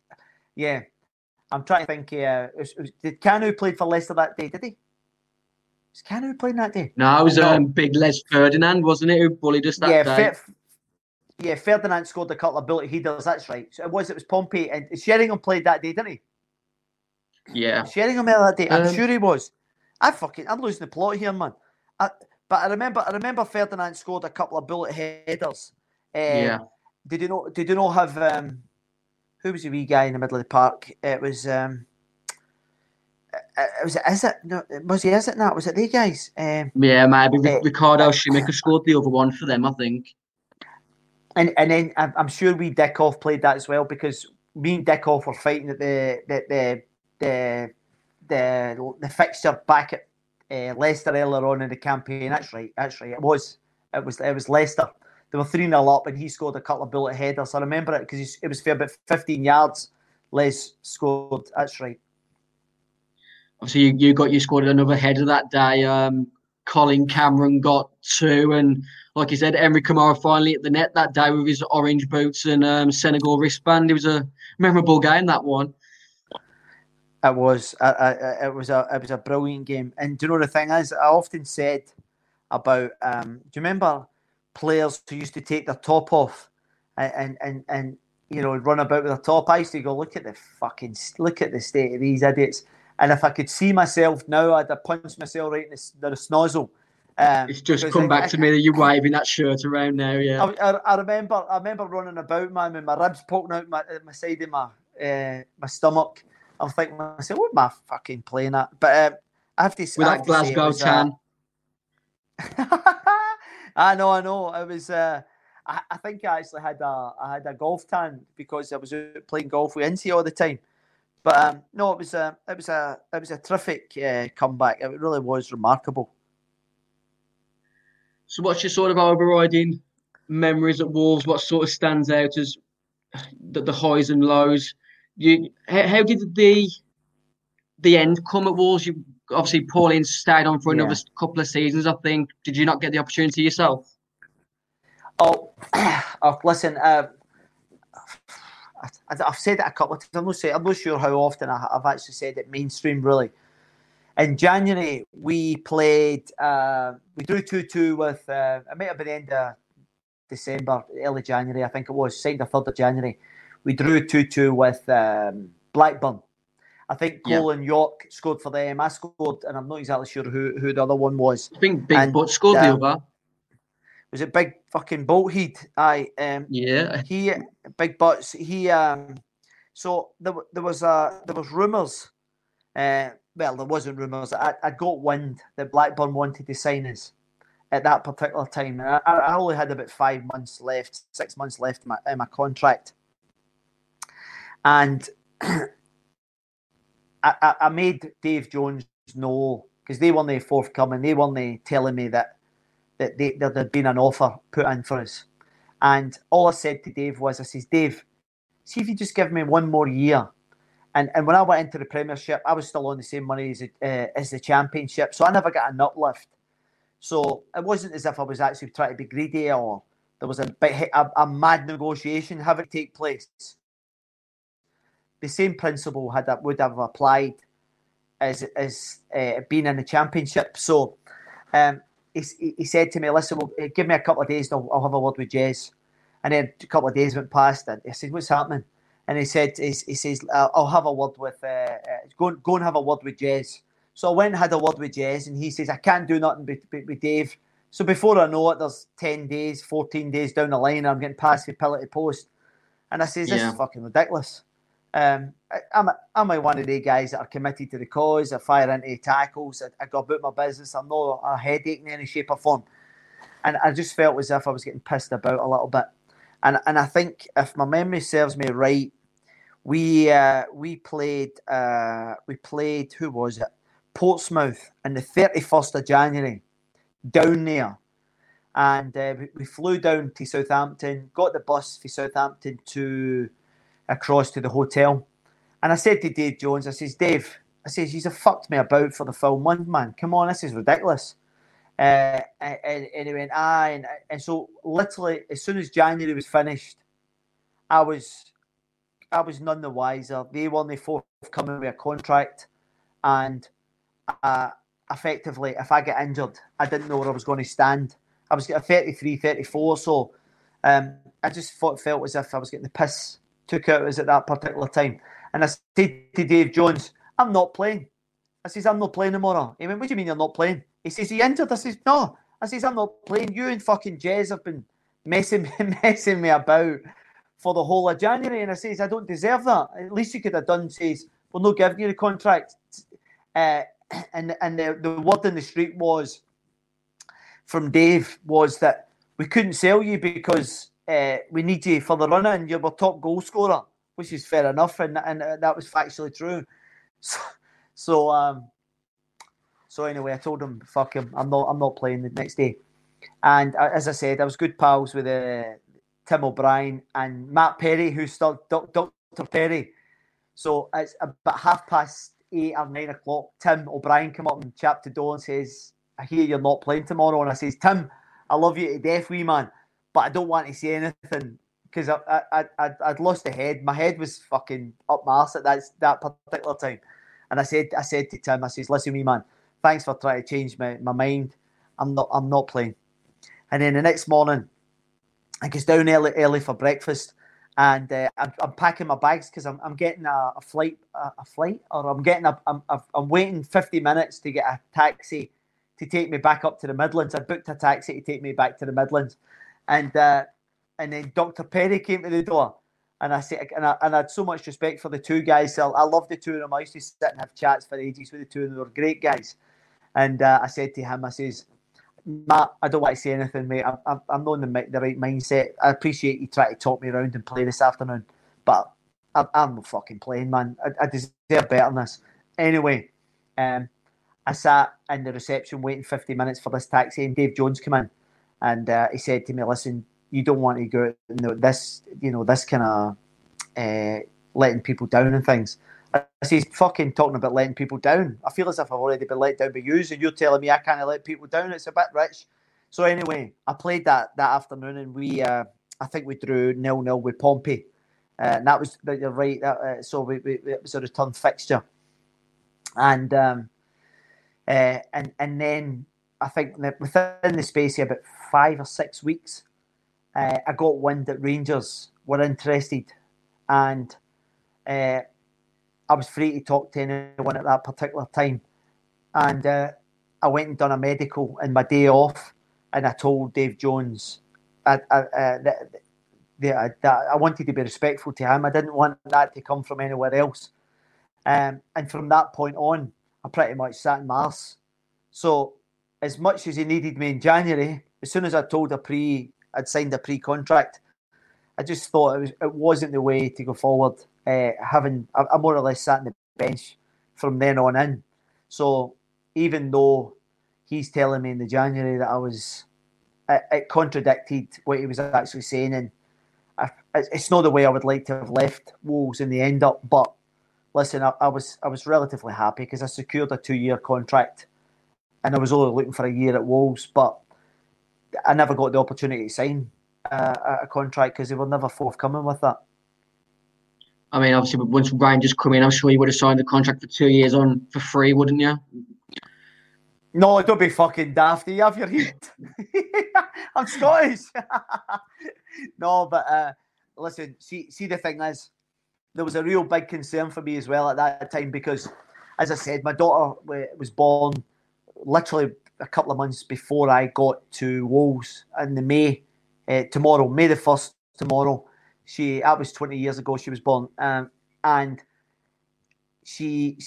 I'm trying to think. Did Kanu play for Leicester that day? Did he? Was Kanu playing that day? No, it was big Les Ferdinand, wasn't it? Who bullied us that day. Ferdinand scored a couple of bullet headers. That's right. So it was Pompey and Sheringham played that day, didn't he? Yeah, Sheringham that day. I'm sure he was. I'm losing the plot here, man. But I remember Ferdinand scored a couple of bullet headers. Did you know have who was the wee guy in the middle of the park? It was Was it they guys? Maybe Ricardo Schumacher scored the other one for them, I think. And then I'm sure Dickoff played that as well, because me and Dickoff were fighting at the fixture back at Leicester earlier on in the campaign. That's right. It was Leicester. They were 3-0 up, and he scored a couple of bullet headers. I remember it because it was for about 15 yards. Les scored. That's right. Obviously, you scored another header that day. Colin Cameron got 2, and like you said, Emery Kamara finally at the net that day with his orange boots and Senegal wristband. It was a memorable game, that one. It was. It was a brilliant game. And do you know the thing is, I often said about. Do you remember players who used to take their top off and run about with their top? I used to go, look at the state of these idiots. And if I could see myself now, I'd have punched myself right in the snozzle. It's just come back to me that you're waving that shirt around now. Yeah, I remember running about, man, with my ribs poking out my side of my stomach. I'm thinking to myself, what am I fucking playing at? But I have to say, with that Glasgow tan. I know. It was. I think I actually had a golf tan because I was playing golf with Incy all the time. But no, it was a terrific comeback. It really was remarkable. So, what's your sort of overriding memories at Wolves? What sort of stands out as the highs and lows? How did the end come at Wolves? You obviously Pauline stayed on for another couple of seasons, I think. Did you not get the opportunity yourself? Oh, listen. I've said it a couple of times. I'm not sure how often I've actually said it mainstream, really. In January, we played. We drew 2-2 with. It might have been the end of December, early January. I think it was 2nd or 3rd of January. We drew 2-2 with Blackburn. I think Cole and York scored for them. I scored, and I'm not exactly sure who the other one was. I think Big Butt scored the other. Was it Big fucking Bolthead? Aye. Yeah. He Big Butts. He. So there was rumours. Well, there wasn't rumours. I got wind that Blackburn wanted to sign us at that particular time. And I only had about 6 months left in my contract. And I made Dave Jones know, because they weren't forthcoming. They weren't telling me that there had been an offer put in for us. And all I said to Dave was, I says, Dave, see if you just give me 1 more year. And when I went into the Premiership, I was still on the same money as the Championship. So I never got an uplift. So it wasn't as if I was actually trying to be greedy or there was a mad negotiation having to take place. The same principle would have applied as being in the Championship. So he said to me, listen, give me a couple of days and I'll have a word with Jez. And then a couple of days went past and I said, what's happening? And he says, I'll have a word with, go and have a word with Jez. So I went and had a word with Jez and he says, I can't do nothing with Dave. So before I know it, there's 10 days, 14 days down the line, and I'm getting passed the pillar to post. And I says, this is fucking ridiculous. I'm one of the guys that are committed to the cause. I fire into tackles. I go about my business. I'm not a headache in any shape or form. And I just felt as if I was getting pissed about a little bit. And I think if my memory serves me right, we played who was it? Portsmouth on the 31st of January down there. And we flew down to Southampton, got the bus for Southampton across to the hotel. And I said to Dave Jones, I says, Dave, you've fucked me about for the full month, man. Come on, this is ridiculous. And he went, aye. And so literally, as soon as January was finished, I was none the wiser. They weren't forthcoming with a contract. And effectively, if I get injured, I didn't know where I was going to stand. I was getting 33, 34. So I just felt as if I was getting the piss took out of us at that particular time. And I said to Dave Jones, I'm not playing. I says, I'm not playing tomorrow. He went, what do you mean you're not playing? He says, he injured? I says, no. I says, I'm not playing. You and fucking Jez have been messing me about for the whole of January. And I says, I don't deserve that. At least you could have done, says, we're not giving you the contract. And the word in the street was, from Dave, was that we couldn't sell you because we need you for the run-in. You're our top goal scorer, which is fair enough. And that was factually true. So anyway, I told him, fuck him, I'm not playing the next day. And as I said, I was good pals with Tim O'Brien and Matt Perry, who's still Dr. Perry. So it's about 8:30 or 9 o'clock. Tim O'Brien came up and chapped the door and says, "I hear you're not playing tomorrow." And I says, "Tim, I love you to death, wee man, but I don't want to say anything because I'd lost the head. My head was fucking up my arse at that particular time." And I said to Tim, I says, "Listen, wee man, thanks for trying to change my mind. I'm not playing." And then the next morning, I goes down early for breakfast, and I'm packing my bags because I'm getting a flight, or I'm waiting 50 minutes to get a taxi to take me back up to the Midlands. I booked a taxi to take me back to the Midlands, and then Dr. Perry came to the door, and I said, and I had so much respect for the two guys. So I love the two of them. I used to sit and have chats for ages with the two of them. They were great guys. And I said to him, I says, "Matt, I don't want to say anything, mate. I'm not in the right mindset. I appreciate you trying to talk me around and play this afternoon, but I'm not fucking playing, man. I deserve better than this." Anyway, I sat in the reception waiting 50 minutes for this taxi, and Dave Jones came in, and he said to me, "Listen, you don't want to go this kind of letting people down and things." I says, "Fucking talking about letting people down. I feel as if I've already been let down by you, and you're telling me I can't let people down. It's a bit rich." So anyway, I played that afternoon, and we I think we drew 0-0 with Pompey, and that was, you're right. So it was a return fixture, and then I think that within the space of about 5 or 6 weeks, I got wind that Rangers were interested, and I was free to talk to anyone at that particular time. And I went and done a medical in my day off, and I told Dave Jones that I wanted to be respectful to him. I didn't want that to come from anywhere else. And from that point on, I pretty much sat in my arse. So as much as he needed me in January, as soon as I told I'd signed a pre-contract, I just thought it wasn't the way to go forward. I more or less sat on the bench from then on in. So even though he's telling me in the January that it contradicted what he was actually saying, and it's not the way I would like to have left Wolves in the end up. But listen, I was relatively happy because I secured a 2-year contract, and I was only looking for a year at Wolves, but I never got the opportunity to sign a contract because they were never forthcoming with that. I mean, obviously, once Rangers come in, I'm sure you would have signed the contract for 2 years on for free, wouldn't you? No, don't be fucking daft. You have your heat. I'm Scottish. No, but listen, see, the thing is, there was a real big concern for me as well at that time because, as I said, my daughter was born literally a couple of months before I got to Wolves in the May the 1st, tomorrow. That was 20 years ago she was born, and she's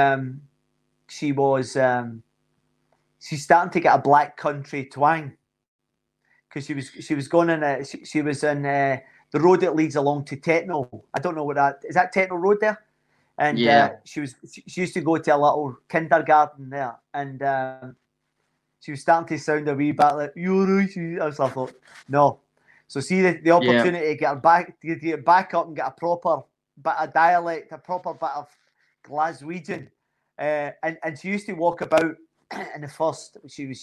starting to get a black country twang because she was going in she was in the road that leads along to Tetnall. I don't know what that is. That Tetnall Road there, and yeah. She used to go to a little kindergarten there, and she was starting to sound a wee bit like, "You're right." So I thought, no. So see the opportunity to get her back up and get a proper bit of dialect, a proper bit of Glaswegian, and she used to walk about in the first.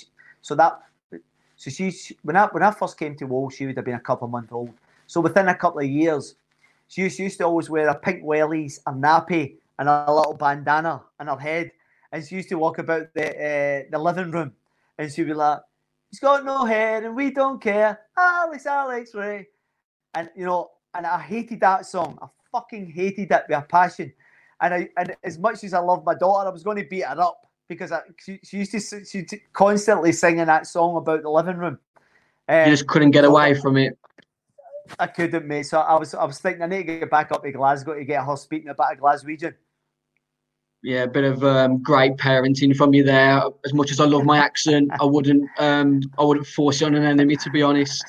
When I first came to Wolves, she would have been a couple of months old. So within a couple of years, she used to always wear a pink wellies, a nappy, and a little bandana on her head, and she used to walk about the living room, and she'd be like, "He's got no hair and we don't care. Alex Ray." And and I hated that song. I fucking hated it with a passion. And as much as I love my daughter, I was going to beat her up because she used to constantly singing that song about the living room. You just couldn't get away from it. I couldn't, mate. So I was thinking I need to get back up to Glasgow to get her speaking a bit of Glaswegian. Yeah, a bit of great parenting from you there. As much as I love my accent, I wouldn't force it on an enemy, to be honest.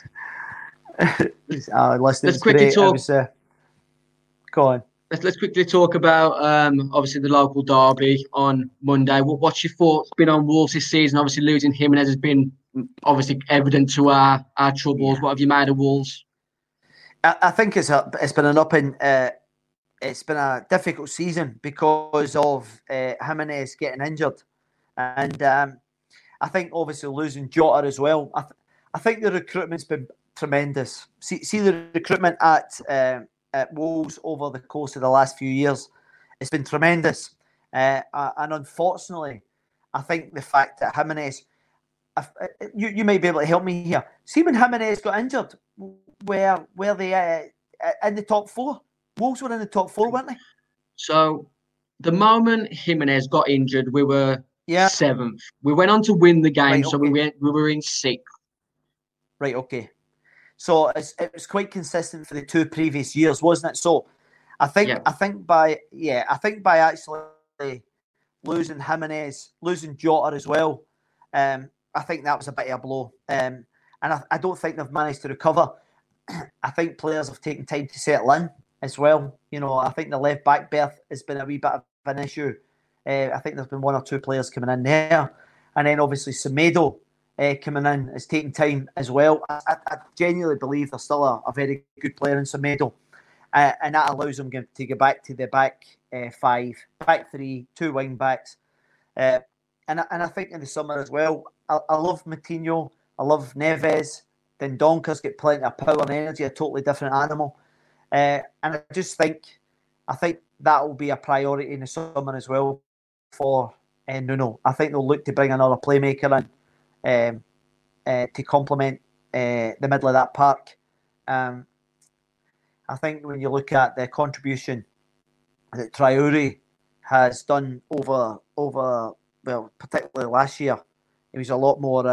Let's quickly talk. Go on. Let's quickly talk about obviously the local derby on Monday. What's your thoughts been on Wolves this season? Obviously losing Jimenez has been obviously evident to our troubles. Yeah. What have you made of Wolves? I think it's been an up and it's been a difficult season because of Jimenez getting injured, and I think obviously losing Jota as well. I think the recruitment's been tremendous. See the recruitment at Wolves over the course of the last few years, it's been tremendous. And unfortunately, I think the fact that Jimenez, you may be able to help me here. See when Jimenez got injured, where they in the top four? Wolves were in the top four, weren't they? So the moment Jimenez got injured, we were Yeah. 7th. We went on to win the game, Right, so okay. we were in 6th. Right, okay. So it was quite consistent for the 2 previous years, wasn't it? So I think by actually losing Jimenez, losing Jota as well, I think that was a bit of a blow. And I don't think they've managed to recover. I think players have taken time to settle in as well. You know, I think the left back berth has been a wee bit of an issue. I think there's been 1 or 2 players coming in there. And then obviously Semedo coming in is taking time as well. I genuinely believe there's still a very good player in Semedo. And that allows them to go back to the back 5, back 3, 2 wing backs. And I think in the summer as well, I love Moutinho, I love Neves. Dendonker's got plenty of power and energy, a totally different animal. And I think that will be a priority in the summer as well for Nuno. I think they'll look to bring another playmaker in to complement the middle of that park. I think when you look at the contribution that Traore has done over particularly last year, he was a lot more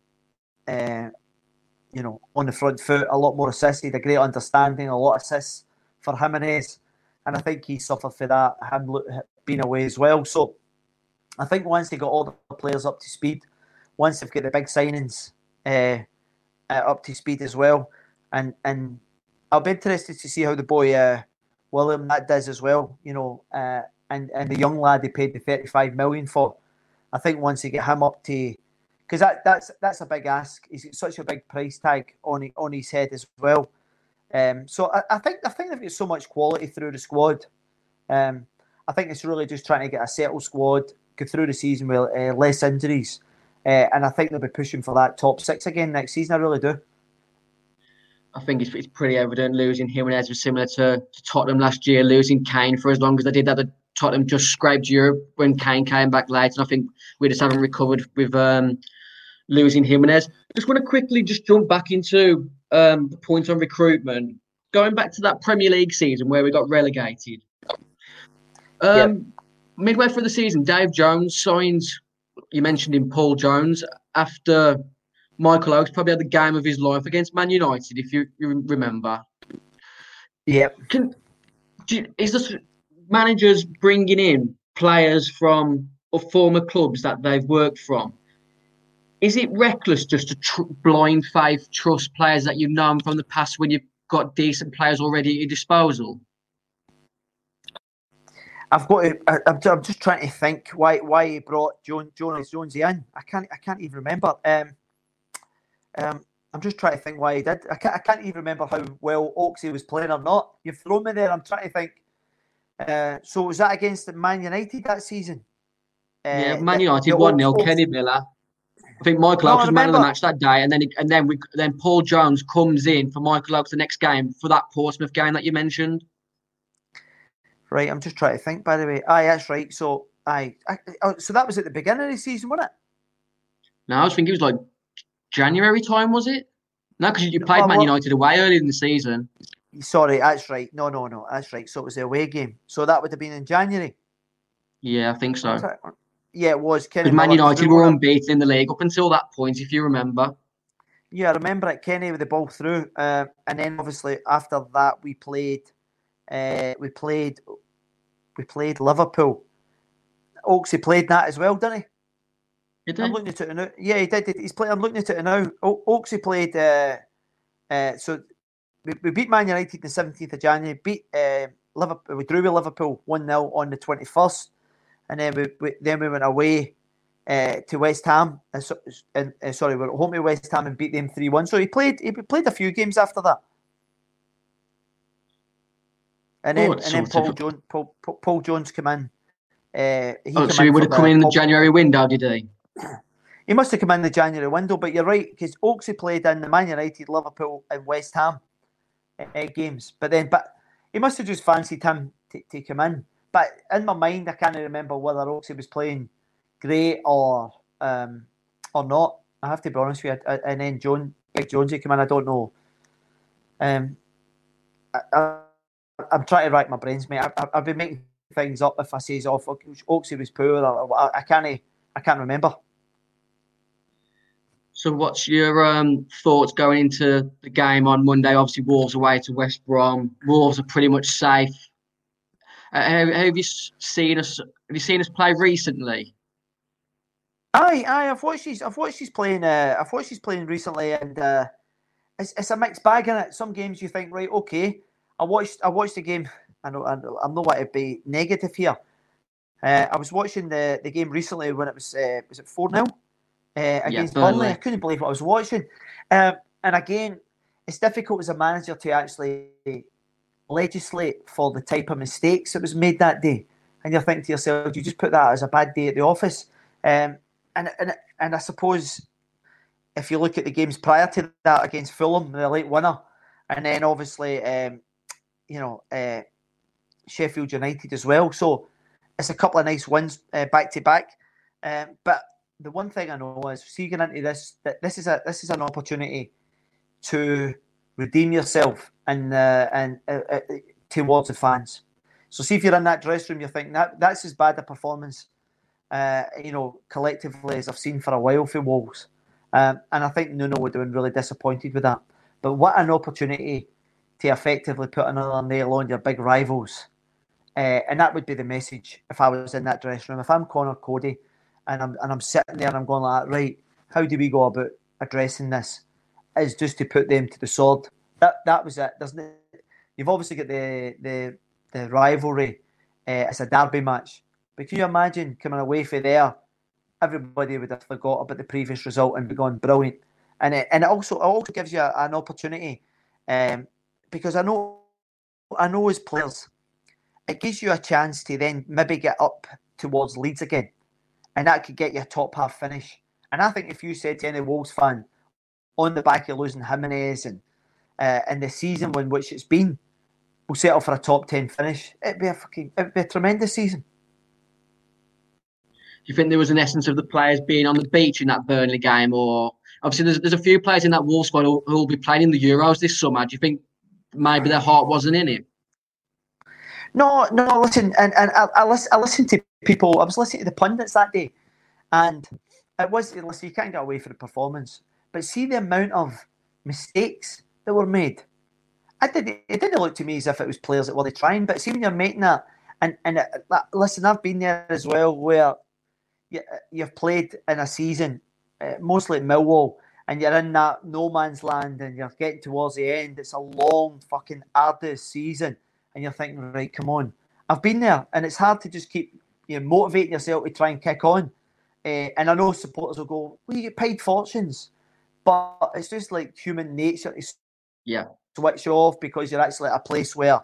on the front foot, a lot more assists. He had a great understanding, a lot of assists for Jimenez. And I think he suffered for that, him being away as well. So I think once they got all the players up to speed, once they've got the big signings up to speed as well, and I'll be interested to see how the boy William that does as well, and the young lad they paid the 35 million for. I think once they get him up to, because that's a big ask. He's got such a big price tag on his head as well. So I think they've got so much quality through the squad. I think it's really just trying to get a settled squad, go through the season with less injuries, and I think they'll be pushing for that top 6 again next season. I really do. I think it's pretty evident losing Jimenez was similar to Tottenham last year, losing Kane for as long as they did that. Tottenham just scraped Europe when Kane came back late, and I think we just haven't recovered with losing Jimenez. Just want to quickly just jump back into the point on recruitment. Going back to that Premier League season where we got relegated. Midway through the season, Dave Jones signs, you mentioned him, Paul Jones, after Michael Oakes probably had the game of his life against Man United, if you remember. Yep. Is this managers bringing in players from former clubs that they've worked from? Is it reckless just to blind faith trust players that you've known from the past when you've got decent players already at your disposal? I'm just trying to think why he brought Jonesy in. I can't even remember. I'm just trying to think why he did. I can't even remember how well Oaksy was playing or not. You've thrown me there. I'm trying to think. So was that against Man United that season? Man United 1-0. Kenny Miller. I think Michael Oakes was man of the match that day, and then Paul Jones comes in for Michael Oakes the next game for that Portsmouth game that you mentioned. Right, I'm just trying to think. By the way, that's right. So so that was at the beginning of the season, wasn't it? No, I was thinking it was like January time, was it? No, because you played Man United away early in the season. Sorry, that's right. No, that's right. So it was the away game. So that would have been in January. Yeah, I think so. Yeah, it was. Because Man United were unbeaten in the league up until that point, if you remember. Yeah, I remember it. Kenny with the ball through, and then obviously after that we played Liverpool. Oaksy played that as well, didn't he? Did he? I'm looking at it now. Yeah, he did. I'm looking at it now. Oaksy played. So we beat Man United on the 17th of January. Beat Liverpool. We drew with Liverpool 1-0 on the 21st, and then we went away to West Ham. Sorry, we were at home to West Ham and beat them 3-1. So he played a few games after that. And then Paul Jones came in. So he would have come in the January window, did he? He must have come in the January window, but you're right, because Oaksy played in the Man United, Liverpool and West Ham games. But he must have just fancied him to come in. But in my mind, I can't remember whether Oaksy was playing great or not. I have to be honest with you. And then Big Jonesy came in, I don't know. I'm trying to rack my brains, mate. I've been making things up if I say Oaksy was poor. I can't remember. So what's your thoughts going into the game on Monday? Obviously, Wolves away to West Brom. Wolves are pretty much safe. Have you seen us? Have you seen us play recently? Aye. I've watched his playing. I've watched his playing recently, and it's a mixed bag in it. Some games you think, right, okay. I watched the game. I'm not want to be negative here. I was watching the game recently when it was it 4-0 against Burnley. I couldn't believe what I was watching. And again, it's difficult as a manager to actually legislate for the type of mistakes that was made that day. And you're thinking to yourself, you just put that as a bad day at the office. And I suppose if you look at the games prior to that against Fulham, the late winner, and then obviously Sheffield United as well. So it's a couple of nice wins back to back. But the one thing I know is, see, getting into this, that this is an opportunity to redeem yourself and towards the fans. So see, if you're in that dressing room, you're thinking that's as bad a performance, collectively as I've seen for a while for Wolves. And I think Nuno would have been really disappointed with that. But what an opportunity to effectively put another nail on your big rivals. And that would be the message if I was in that dressing room. If I'm Connor Cody and I'm sitting there and I'm going like, right, how do we go about addressing this? Is just to put them to the sword. That was it. You've obviously got the rivalry. It's a derby match. But can you imagine coming away from there? Everybody would have forgot about the previous result and be going brilliant. And it also gives you an opportunity. Because I know as players, it gives you a chance to then maybe get up towards Leeds again, and that could get you a top half finish. And I think if you said to any Wolves fan, on the back of losing Jimenez and the season in which it's been, we'll settle for a top 10 finish, it'd be a tremendous season. Do you think there was an essence of the players being on the beach in that Burnley game, or obviously there's a few players in that Wolves squad who will be playing in the Euros this summer? Do you think maybe their heart wasn't in it? No. Listen, and I listened to people. I was listening to the pundits that day, and it was, listen, you can't get away from the performance, but see the amount of mistakes that were made. It didn't look to me as if it was players that were trying, but see when you're making that, and listen, I've been there as well, where you've played in a season, mostly at Millwall, and you're in that no man's land, and you're getting towards the end. It's a long, fucking arduous season, and you're thinking, right, come on. I've been there, and it's hard to just keep motivating yourself to try and kick on. And I know supporters will go, well, you get paid fortunes, but it's just like human nature to switch off because you're actually at a place where.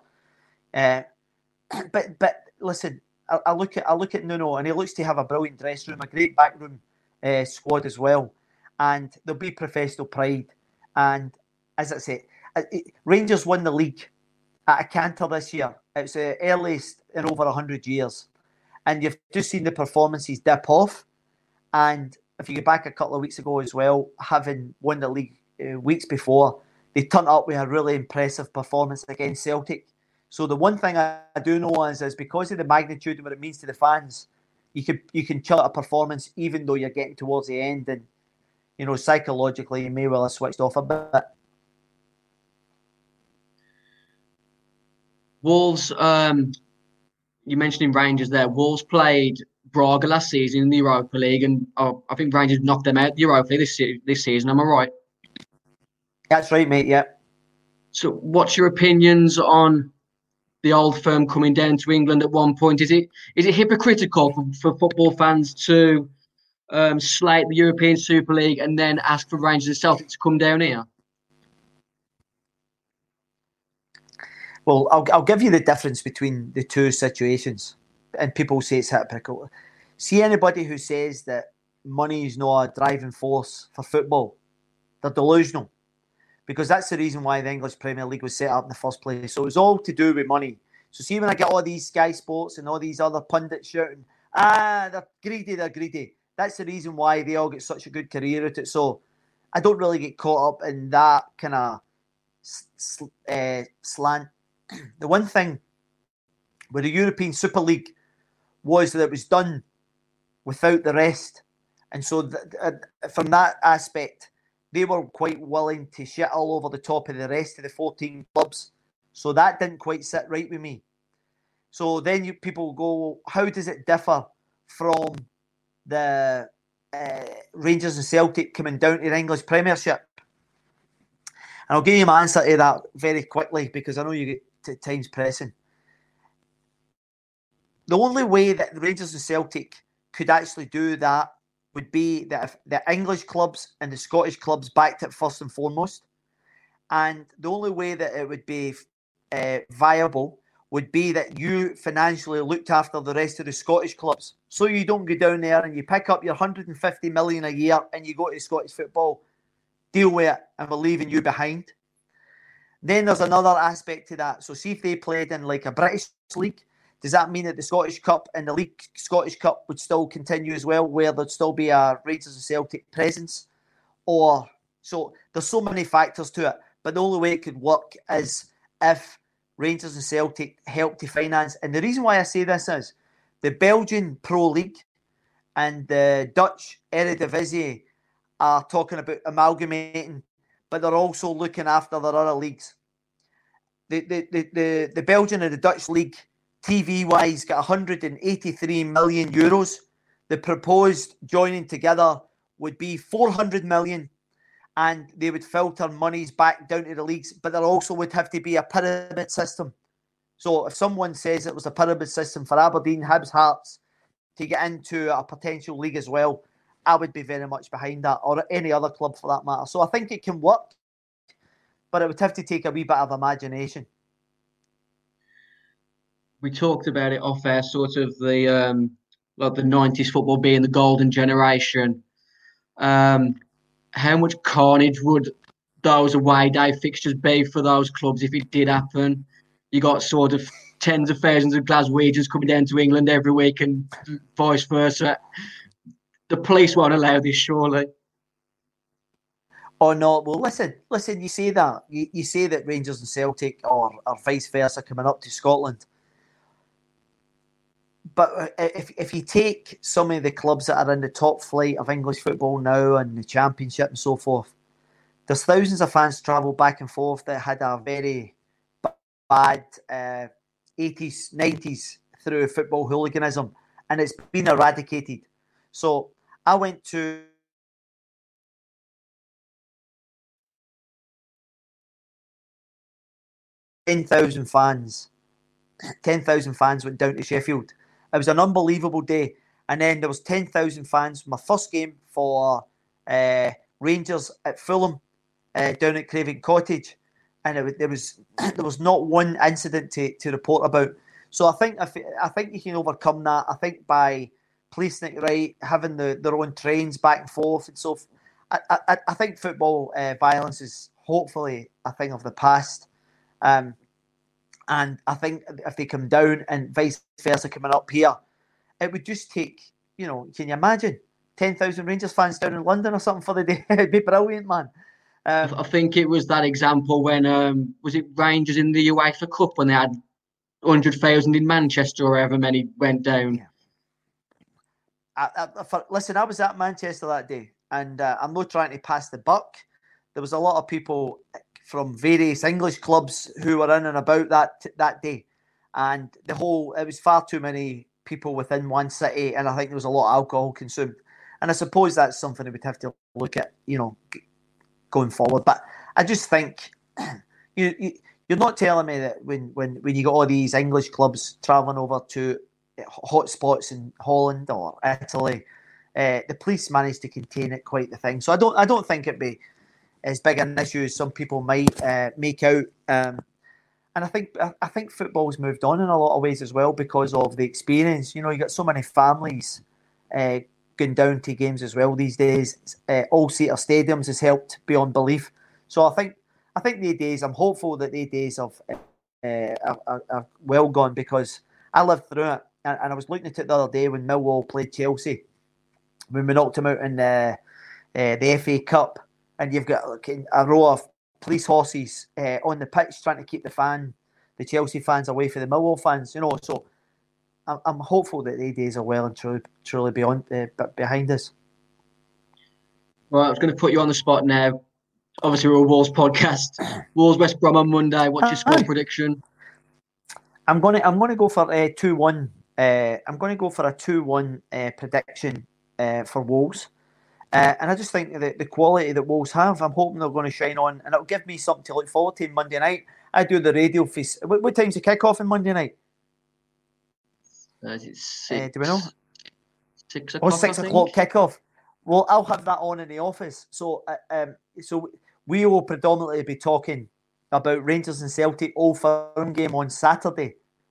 But listen, I look at Nuno, and he looks to have a brilliant dressing room, a great backroom squad as well. And there'll be professional pride. And as I say, Rangers won the league at a canter this year. It's the earliest in over 100 years. And you've just seen the performances dip off. And if you go back a couple of weeks ago as well, having won the league weeks before, they turned up with a really impressive performance against Celtic. So the one thing I do know is because of the magnitude of what it means to the fans, you can chill out a performance even though you're getting towards the end, and psychologically you may well have switched off a bit. Wolves, you mentioned Rangers there. Wolves played Braga last season in the Europa League, and I think Rangers knocked them out the Europa League this season. Am I right? That's right, mate. Yeah. So, what's your opinions on the old firm coming down to England at one point? Is it hypocritical for football fans to slate the European Super League and then ask for Rangers and Celtic to come down here? Well, I'll give you the difference between the two situations, and people say it's hypocritical. See, anybody who says that money is not a driving force for football, they're delusional, because that's the reason why the English Premier League was set up in the first place. So it was all to do with money. So see, when I get all these Sky Sports and all these other pundits shouting, they're greedy. That's the reason why they all get such a good career at it. So I don't really get caught up in that kind of slant. The one thing with the European Super League was that it was done without the rest. And so from that aspect, they were quite willing to shit all over the top of the rest of the 14 clubs. So that didn't quite sit right with me. So then people go, how does it differ from the Rangers and Celtic coming down to the English Premiership? And I'll give you my answer to that very quickly, because I know you get time's pressing. The only way that the Rangers and Celtic could actually do that would be that if the English clubs and the Scottish clubs backed it first and foremost. And the only way that it would be viable would be that you financially looked after the rest of the Scottish clubs. So you don't go down there and you pick up your 150 million a year and you go to Scottish football, deal with it, and we're leaving you behind. Then there's another aspect to that. So see, if they played in like a British league, does that mean that the Scottish Cup and the League Scottish Cup would still continue as well, where there'd still be a Rangers and Celtic presence? Or so there's so many factors to it. But the only way it could work is if Rangers and Celtic help to finance. And the reason why I say this is the Belgian Pro League and the Dutch Eredivisie are talking about amalgamating, but they're also looking after their other leagues. The Belgian and the Dutch league, TV-wise, got 183 million euros. The proposed joining together would be 400 million, and they would filter monies back down to the leagues, but there also would have to be a pyramid system. So if someone says it was a pyramid system for Aberdeen, Hibs, Hearts to get into a potential league as well, I would be very much behind that, or any other club for that matter. So I think it can work, but it would have to take a wee bit of imagination. We talked about it off air, sort of the like the 90s football being the golden generation. How much carnage would those away day fixtures be for those clubs if it did happen? You got sort of tens of thousands of Glaswegians coming down to England every week and vice versa. The police won't allow this, surely. Oh no, well listen, you say that. You say that Rangers and Celtic or vice versa coming up to Scotland. But if you take some of the clubs that are in the top flight of English football now and the Championship and so forth, there's thousands of fans travel back and forth that had a very bad 80s, 90s through football hooliganism, and it's been eradicated. So I went to ten thousand fans went down to Sheffield. It was an unbelievable day. And then there was 10,000 fans. My first game for Rangers at Fulham, down at Craven Cottage, and there was not one incident to report about. So I think you can overcome that. I think by placing it right, having their own trains back and forth, and so I think football violence is hopefully a thing of the past. And I think if they come down and vice versa coming up here, it would just take, can you imagine 10,000 Rangers fans down in London or something for the day? It'd be brilliant, man. I think it was that example when, was it Rangers in the UEFA Cup when they had 100,000 in Manchester or however many went down? Yeah. Listen, I was at Manchester that day, and I'm not trying to pass the buck. There was a lot of people from various English clubs who were in and about that day, and it was far too many people within one city, and I think there was a lot of alcohol consumed, and I suppose that's something that we'd have to look at, going forward. But I just think you're not telling me that when you got all these English clubs travelling over to hot spots in Holland or Italy, the police managed to contain it quite the thing. So I don't think it'd be as big an issue as some people might make out. And I think football's moved on in a lot of ways as well because of the experience. You got so many families going down to games as well these days. All-seater stadiums has helped beyond belief. So I think the days. I'm hopeful that the days of are well gone because I lived through it, and I was looking at it the other day when Millwall played Chelsea when we knocked them out in the FA Cup, and you've got a row of police horses on the pitch trying to keep the Chelsea fans away from the Millwall fans. So I'm hopeful that the days are well and truly behind us. Well, I was going to put you on the spot now. Obviously, we're a Wolves podcast. Wolves West Brom on Monday. What's your score prediction? I'm going to go for a 2-1. I'm going to go for a 2-1 prediction for Wolves. And I just think that the quality that Wolves have, I'm hoping they're going to shine on, and it'll give me something to look forward to Monday night. I do the radio feast. What time's the kick-off on Monday night? It's 6. Do we know? 6 o'clock. 6 o'clock kick-off. Well, I'll have that on in the office. So we will predominantly be talking about Rangers and Celtic Old Firm game on Sunday.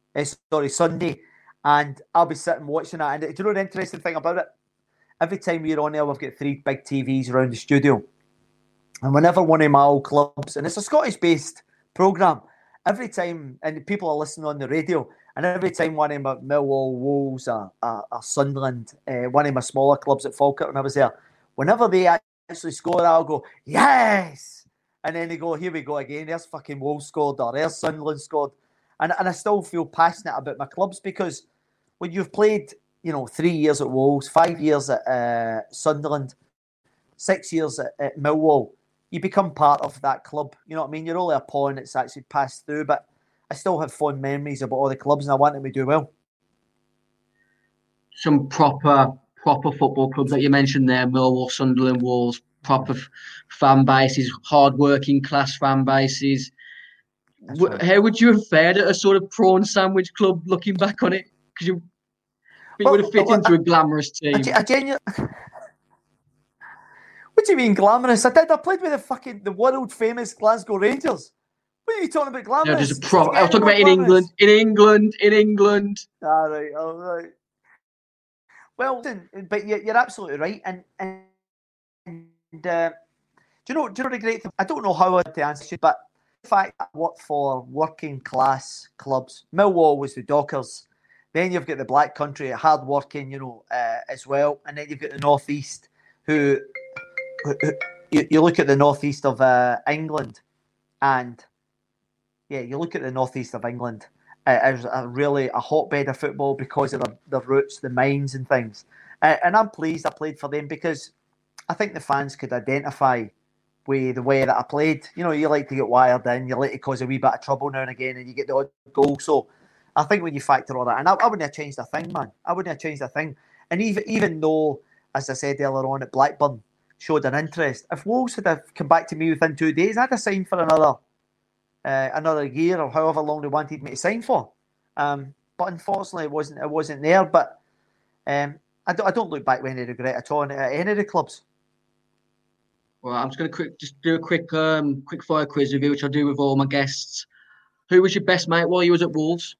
And I'll be sitting watching that. And do you know the interesting thing about it? Every time we're on there, we've got 3 big TVs around the studio. And whenever one of my old clubs, and it's a Scottish-based programme, every time, and people are listening on the radio, and every time one of my Millwall, Wolves, or Sunderland, one of my smaller clubs at Falkirk when I was there, whenever they actually score, I'll go, yes! And then they go, here we go again, there's fucking Wolves scored, or there's Sunderland scored. And I still feel passionate about my clubs because when you've played 3 years at Wolves, 5 years at Sunderland, 6 years at Millwall, you become part of that club. You know what I mean? You're only a pawn that's actually passed through, but I still have fond memories about all the clubs and I want them to do well. Some proper football clubs that you mentioned there, Millwall, Sunderland, Wolves, proper fan bases, hard-working class fan bases. Right. How would you have fared at a sort of prawn sandwich club looking back on it? Because you would have fit into a glamorous team. What do you mean glamorous? I played with the world famous Glasgow Rangers. What are you talking about glamorous? No, there's a I was talking about in England. All right. Well, but you're absolutely right. And do you know the great thing? I don't know how to answer it, but the fact that I worked for working class clubs. Millwall was the Dockers. Then you've got the Black Country, hard working, as well. And then you've got the North East, who you look at the North East of England, and you look at the North East of England as a hotbed of football because of the roots, the mines and things. And I'm pleased I played for them because I think the fans could identify with the way that I played. You like to get wired in, you like to cause a wee bit of trouble now and again, and you get the odd goal. So I think when you factor all that, and I wouldn't have changed a thing, man. I wouldn't have changed a thing. And even though, as I said earlier on, at Blackburn showed an interest, if Wolves had have come back to me within 2 days, I'd have signed for another year or however long they wanted me to sign for. But unfortunately, it wasn't there. But I don't look back with any regret at all at any of the clubs. Well, I'm just going to do a quick fire quiz with you, which I do with all my guests. Who was your best mate while you was at Wolves?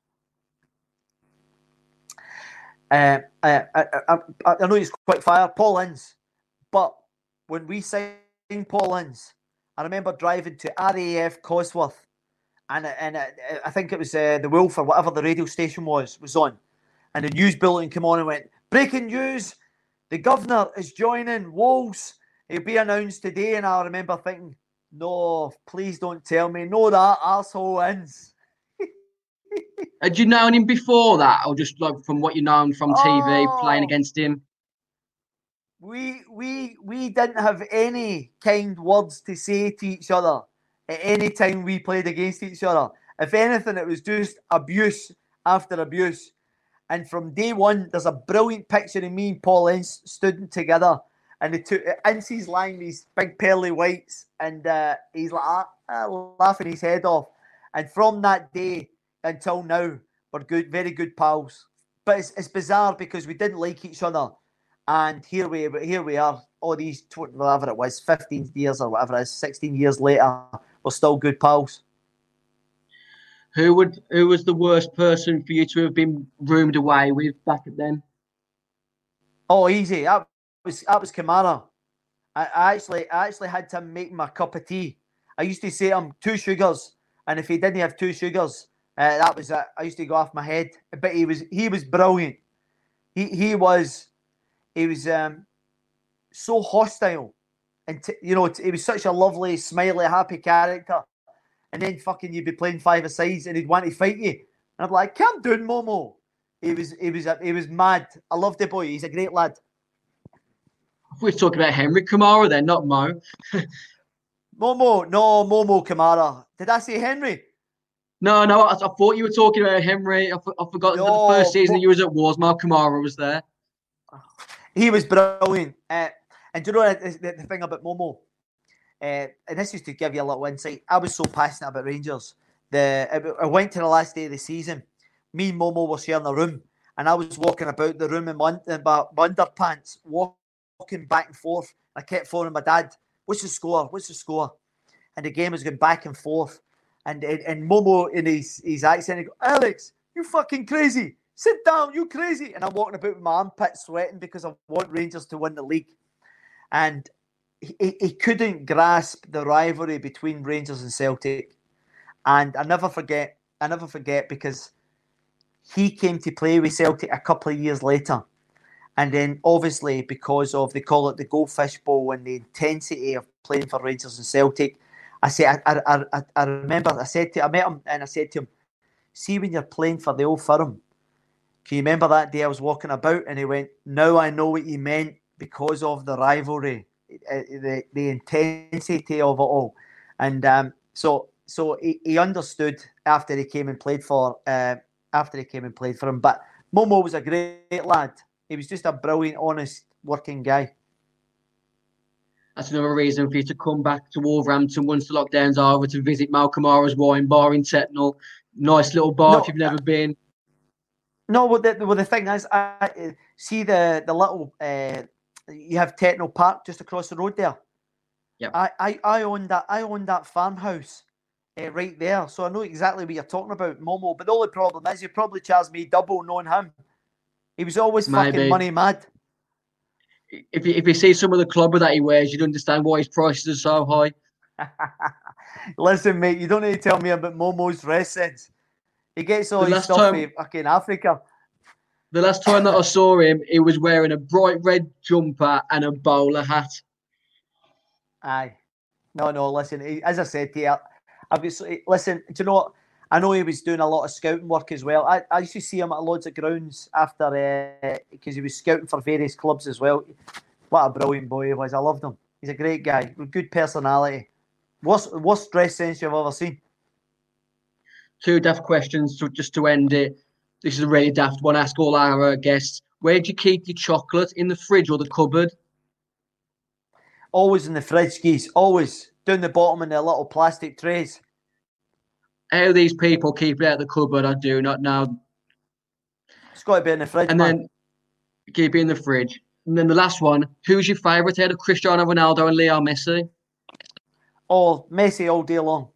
I know he's quite fire, Paul Ince. But when we signed Paul Ince, I remember driving to RAF Cosworth, and I think it was the Wolf or whatever the radio station was on, and the news bulletin came on and went, breaking news, the governor is joining Wolves. He'll be announced today. And I remember thinking, no, please don't tell me. No, that arsehole Ince. Had you known him before that, or just like from what you known from TV playing against him? We didn't have any kind words to say to each other at any time we played against each other. If anything, it was just abuse after abuse. And from day one, there's a brilliant picture of me and Paul Ince stood together, and Ince's lying these big pearly whites, and he's like laughing his head off. And from that day until now, we're good, very good pals. But it's bizarre because we didn't like each other. And here we are, all these, whatever it was, 15 years or whatever it is, 16 years later, we're still good pals. Who was the worst person for you to have been roomed away with back then? Oh, easy. That was Kamara. I actually had to make my cup of tea. I used to say to him 2 sugars, and if he didn't have 2 sugars, that was it. I used to go off my head. But he was brilliant. He was so hostile, and he was such a lovely, smiley, happy character. And then fucking you'd be playing five-a-sides, and he'd want to fight you. And I'm like, calm down, Momo. He was mad. I love the boy. He's a great lad. We're talking about Henry Kamara then, not Mo. Momo Kamara. Did I say Henry? No, I thought you were talking about Henry. I forgot that the first season you was at Wolves, Mo Kamara was there. He was brilliant. And do you know the thing about Momo? And this is to give you a little insight. I was so passionate about Rangers. I went to the last day of the season. Me and Momo were sharing a room, and I was walking about the room in my underpants, walking back and forth. I kept phoning my dad. What's the score? What's the score? And the game was going back and forth. And Momo in his accent, he goes, Alex, you fucking crazy. Sit down, you crazy. And I'm walking about with my armpits sweating because I want Rangers to win the league. And he couldn't grasp the rivalry between Rangers and Celtic. And I never forget because he came to play with Celtic a couple of years later. And then obviously because of, they call it the Goldfish Bowl and the intensity of playing for Rangers and Celtic, I remember I met him and I said to him, see when you're playing for the Old Firm, can you remember that day I was walking about? And he went, now I know what you meant because of the rivalry, the intensity of it all. And so he understood after he came and played for him. But Momo was a great lad. He was just a brilliant, honest, working guy. That's another reason for you to come back to Wolverhampton once the lockdown's over to visit Mo Kamara's wine bar in Tetnall. Nice little bar if you've never been. No, well, the thing is, I see the little. You have Tetnall Park just across the road there. Yeah. I owned that farmhouse right there, so I know exactly what you're talking about, Momo. But the only problem is, you probably charged me double knowing him. He was always fucking money mad. If you see some of the clubber that he wears, you'd understand why his prices are so high. Listen, mate, you don't need to tell me about Momo's dress sense. He gets all his stuff from fucking Africa. The last time that I saw him, he was wearing a bright red jumper and a bowler hat. Aye. No, listen, as I said to you, obviously, listen, do you know what? I know he was doing a lot of scouting work as well. I used to see him at loads of grounds after, because he was scouting for various clubs as well. What a brilliant boy he was. I loved him. He's a great guy with good personality. Worst dress sense you've ever seen? Two daft questions just to end it. This is a really daft one. Ask all our guests. Where do you keep your chocolate? In the fridge or the cupboard? Always in the fridge, geese. Always. Down the bottom in their little plastic trays. How these people keep it out of the cupboard, I do not know. It's got to be in the fridge, and man. Then keep it in the fridge. And then the last one, who's your favourite out of Cristiano Ronaldo and Leo Messi? Oh, Messi all day long.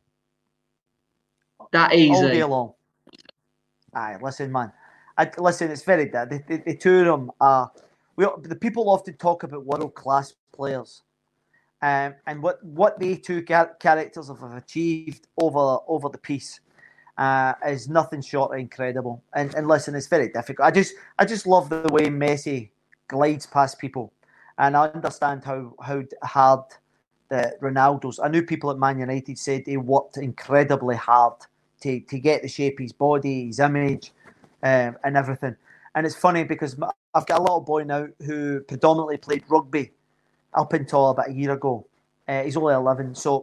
That easy. All day long. Aye, listen, man. Listen, it's very bad. The two of them are... the people often talk about world-class players. And what they two characters have achieved over the piece is nothing short of incredible. And listen, it's very difficult. I just love the way Messi glides past people, and I understand how hard the Ronaldo's. I knew people at Man United said he worked incredibly hard to get the shape of his body, his image, and everything. And it's funny because I've got a little boy now who predominantly played rugby up until about a year ago. He's only 11, so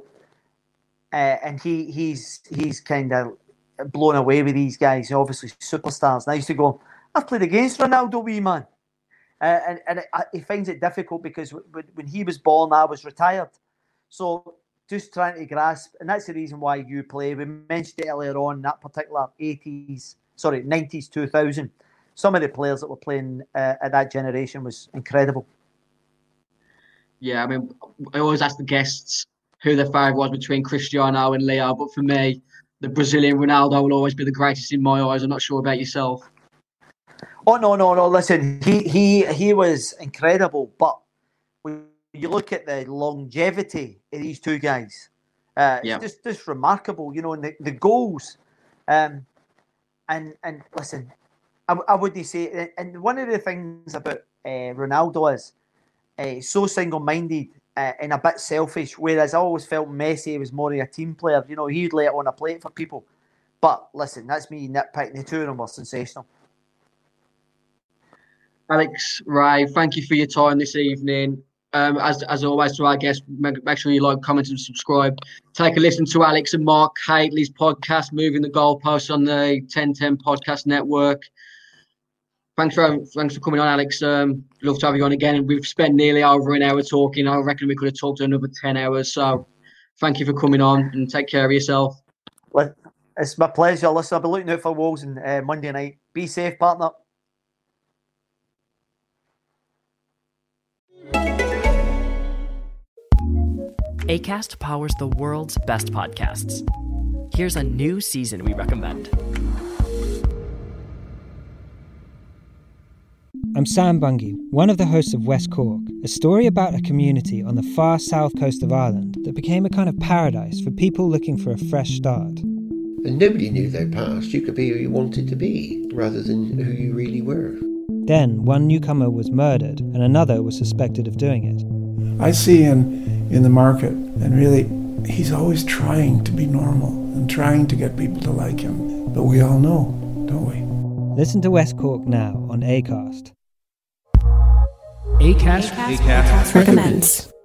and he's kind of blown away with these guys. Obviously, superstars. And I used to go, I've played against Ronaldo, wee man, and he finds it difficult because when he was born, I was retired. So just trying to grasp, and that's the reason why you play. We mentioned it earlier on, that particular 90s, 2000. some of the players that were playing at that generation was incredible. Yeah, I mean, I always ask the guests who their favourite was between Cristiano and Leo, but for me, the Brazilian Ronaldo will always be the greatest in my eyes. I'm not sure about yourself. Oh no! Listen, he was incredible, but when you look at the longevity of these two guys, it's just remarkable. You know, and the goals, and listen, I wouldn't say. And one of the things about Ronaldo is so single-minded and a bit selfish. Whereas I always felt Messi was more of a team player. You know, he'd lay it on a plate for people. But listen, that's me nitpicking. The two of them were sensational. Alex, Ray, thank you for your time this evening. As always, to our guests, make sure you like, comment, and subscribe. Take a listen to Alex and Mark Hateley's podcast, Moving the Goalposts, on the 1010 Podcast Network. Thanks for coming on, Alex. Love to have you on again. We've spent nearly over an hour talking. I reckon we could have talked another 10 hours. So thank you for coming on, and take care of yourself. Well, it's my pleasure. Listen, I'll be looking out for Wolves on Monday night. Be safe, partner. Acast powers the world's best podcasts. Here's a new season we recommend. I'm Sam Bungie, one of the hosts of West Cork, a story about a community on the far south coast of Ireland that became a kind of paradise for people looking for a fresh start. And nobody knew their past. You could be who you wanted to be, rather than who you really were. Then, one newcomer was murdered, and another was suspected of doing it. I see in the market, and really, he's always trying to be normal and trying to get people to like him. But we all know, don't we? Listen to West Cork now on Acast. Acast recommends.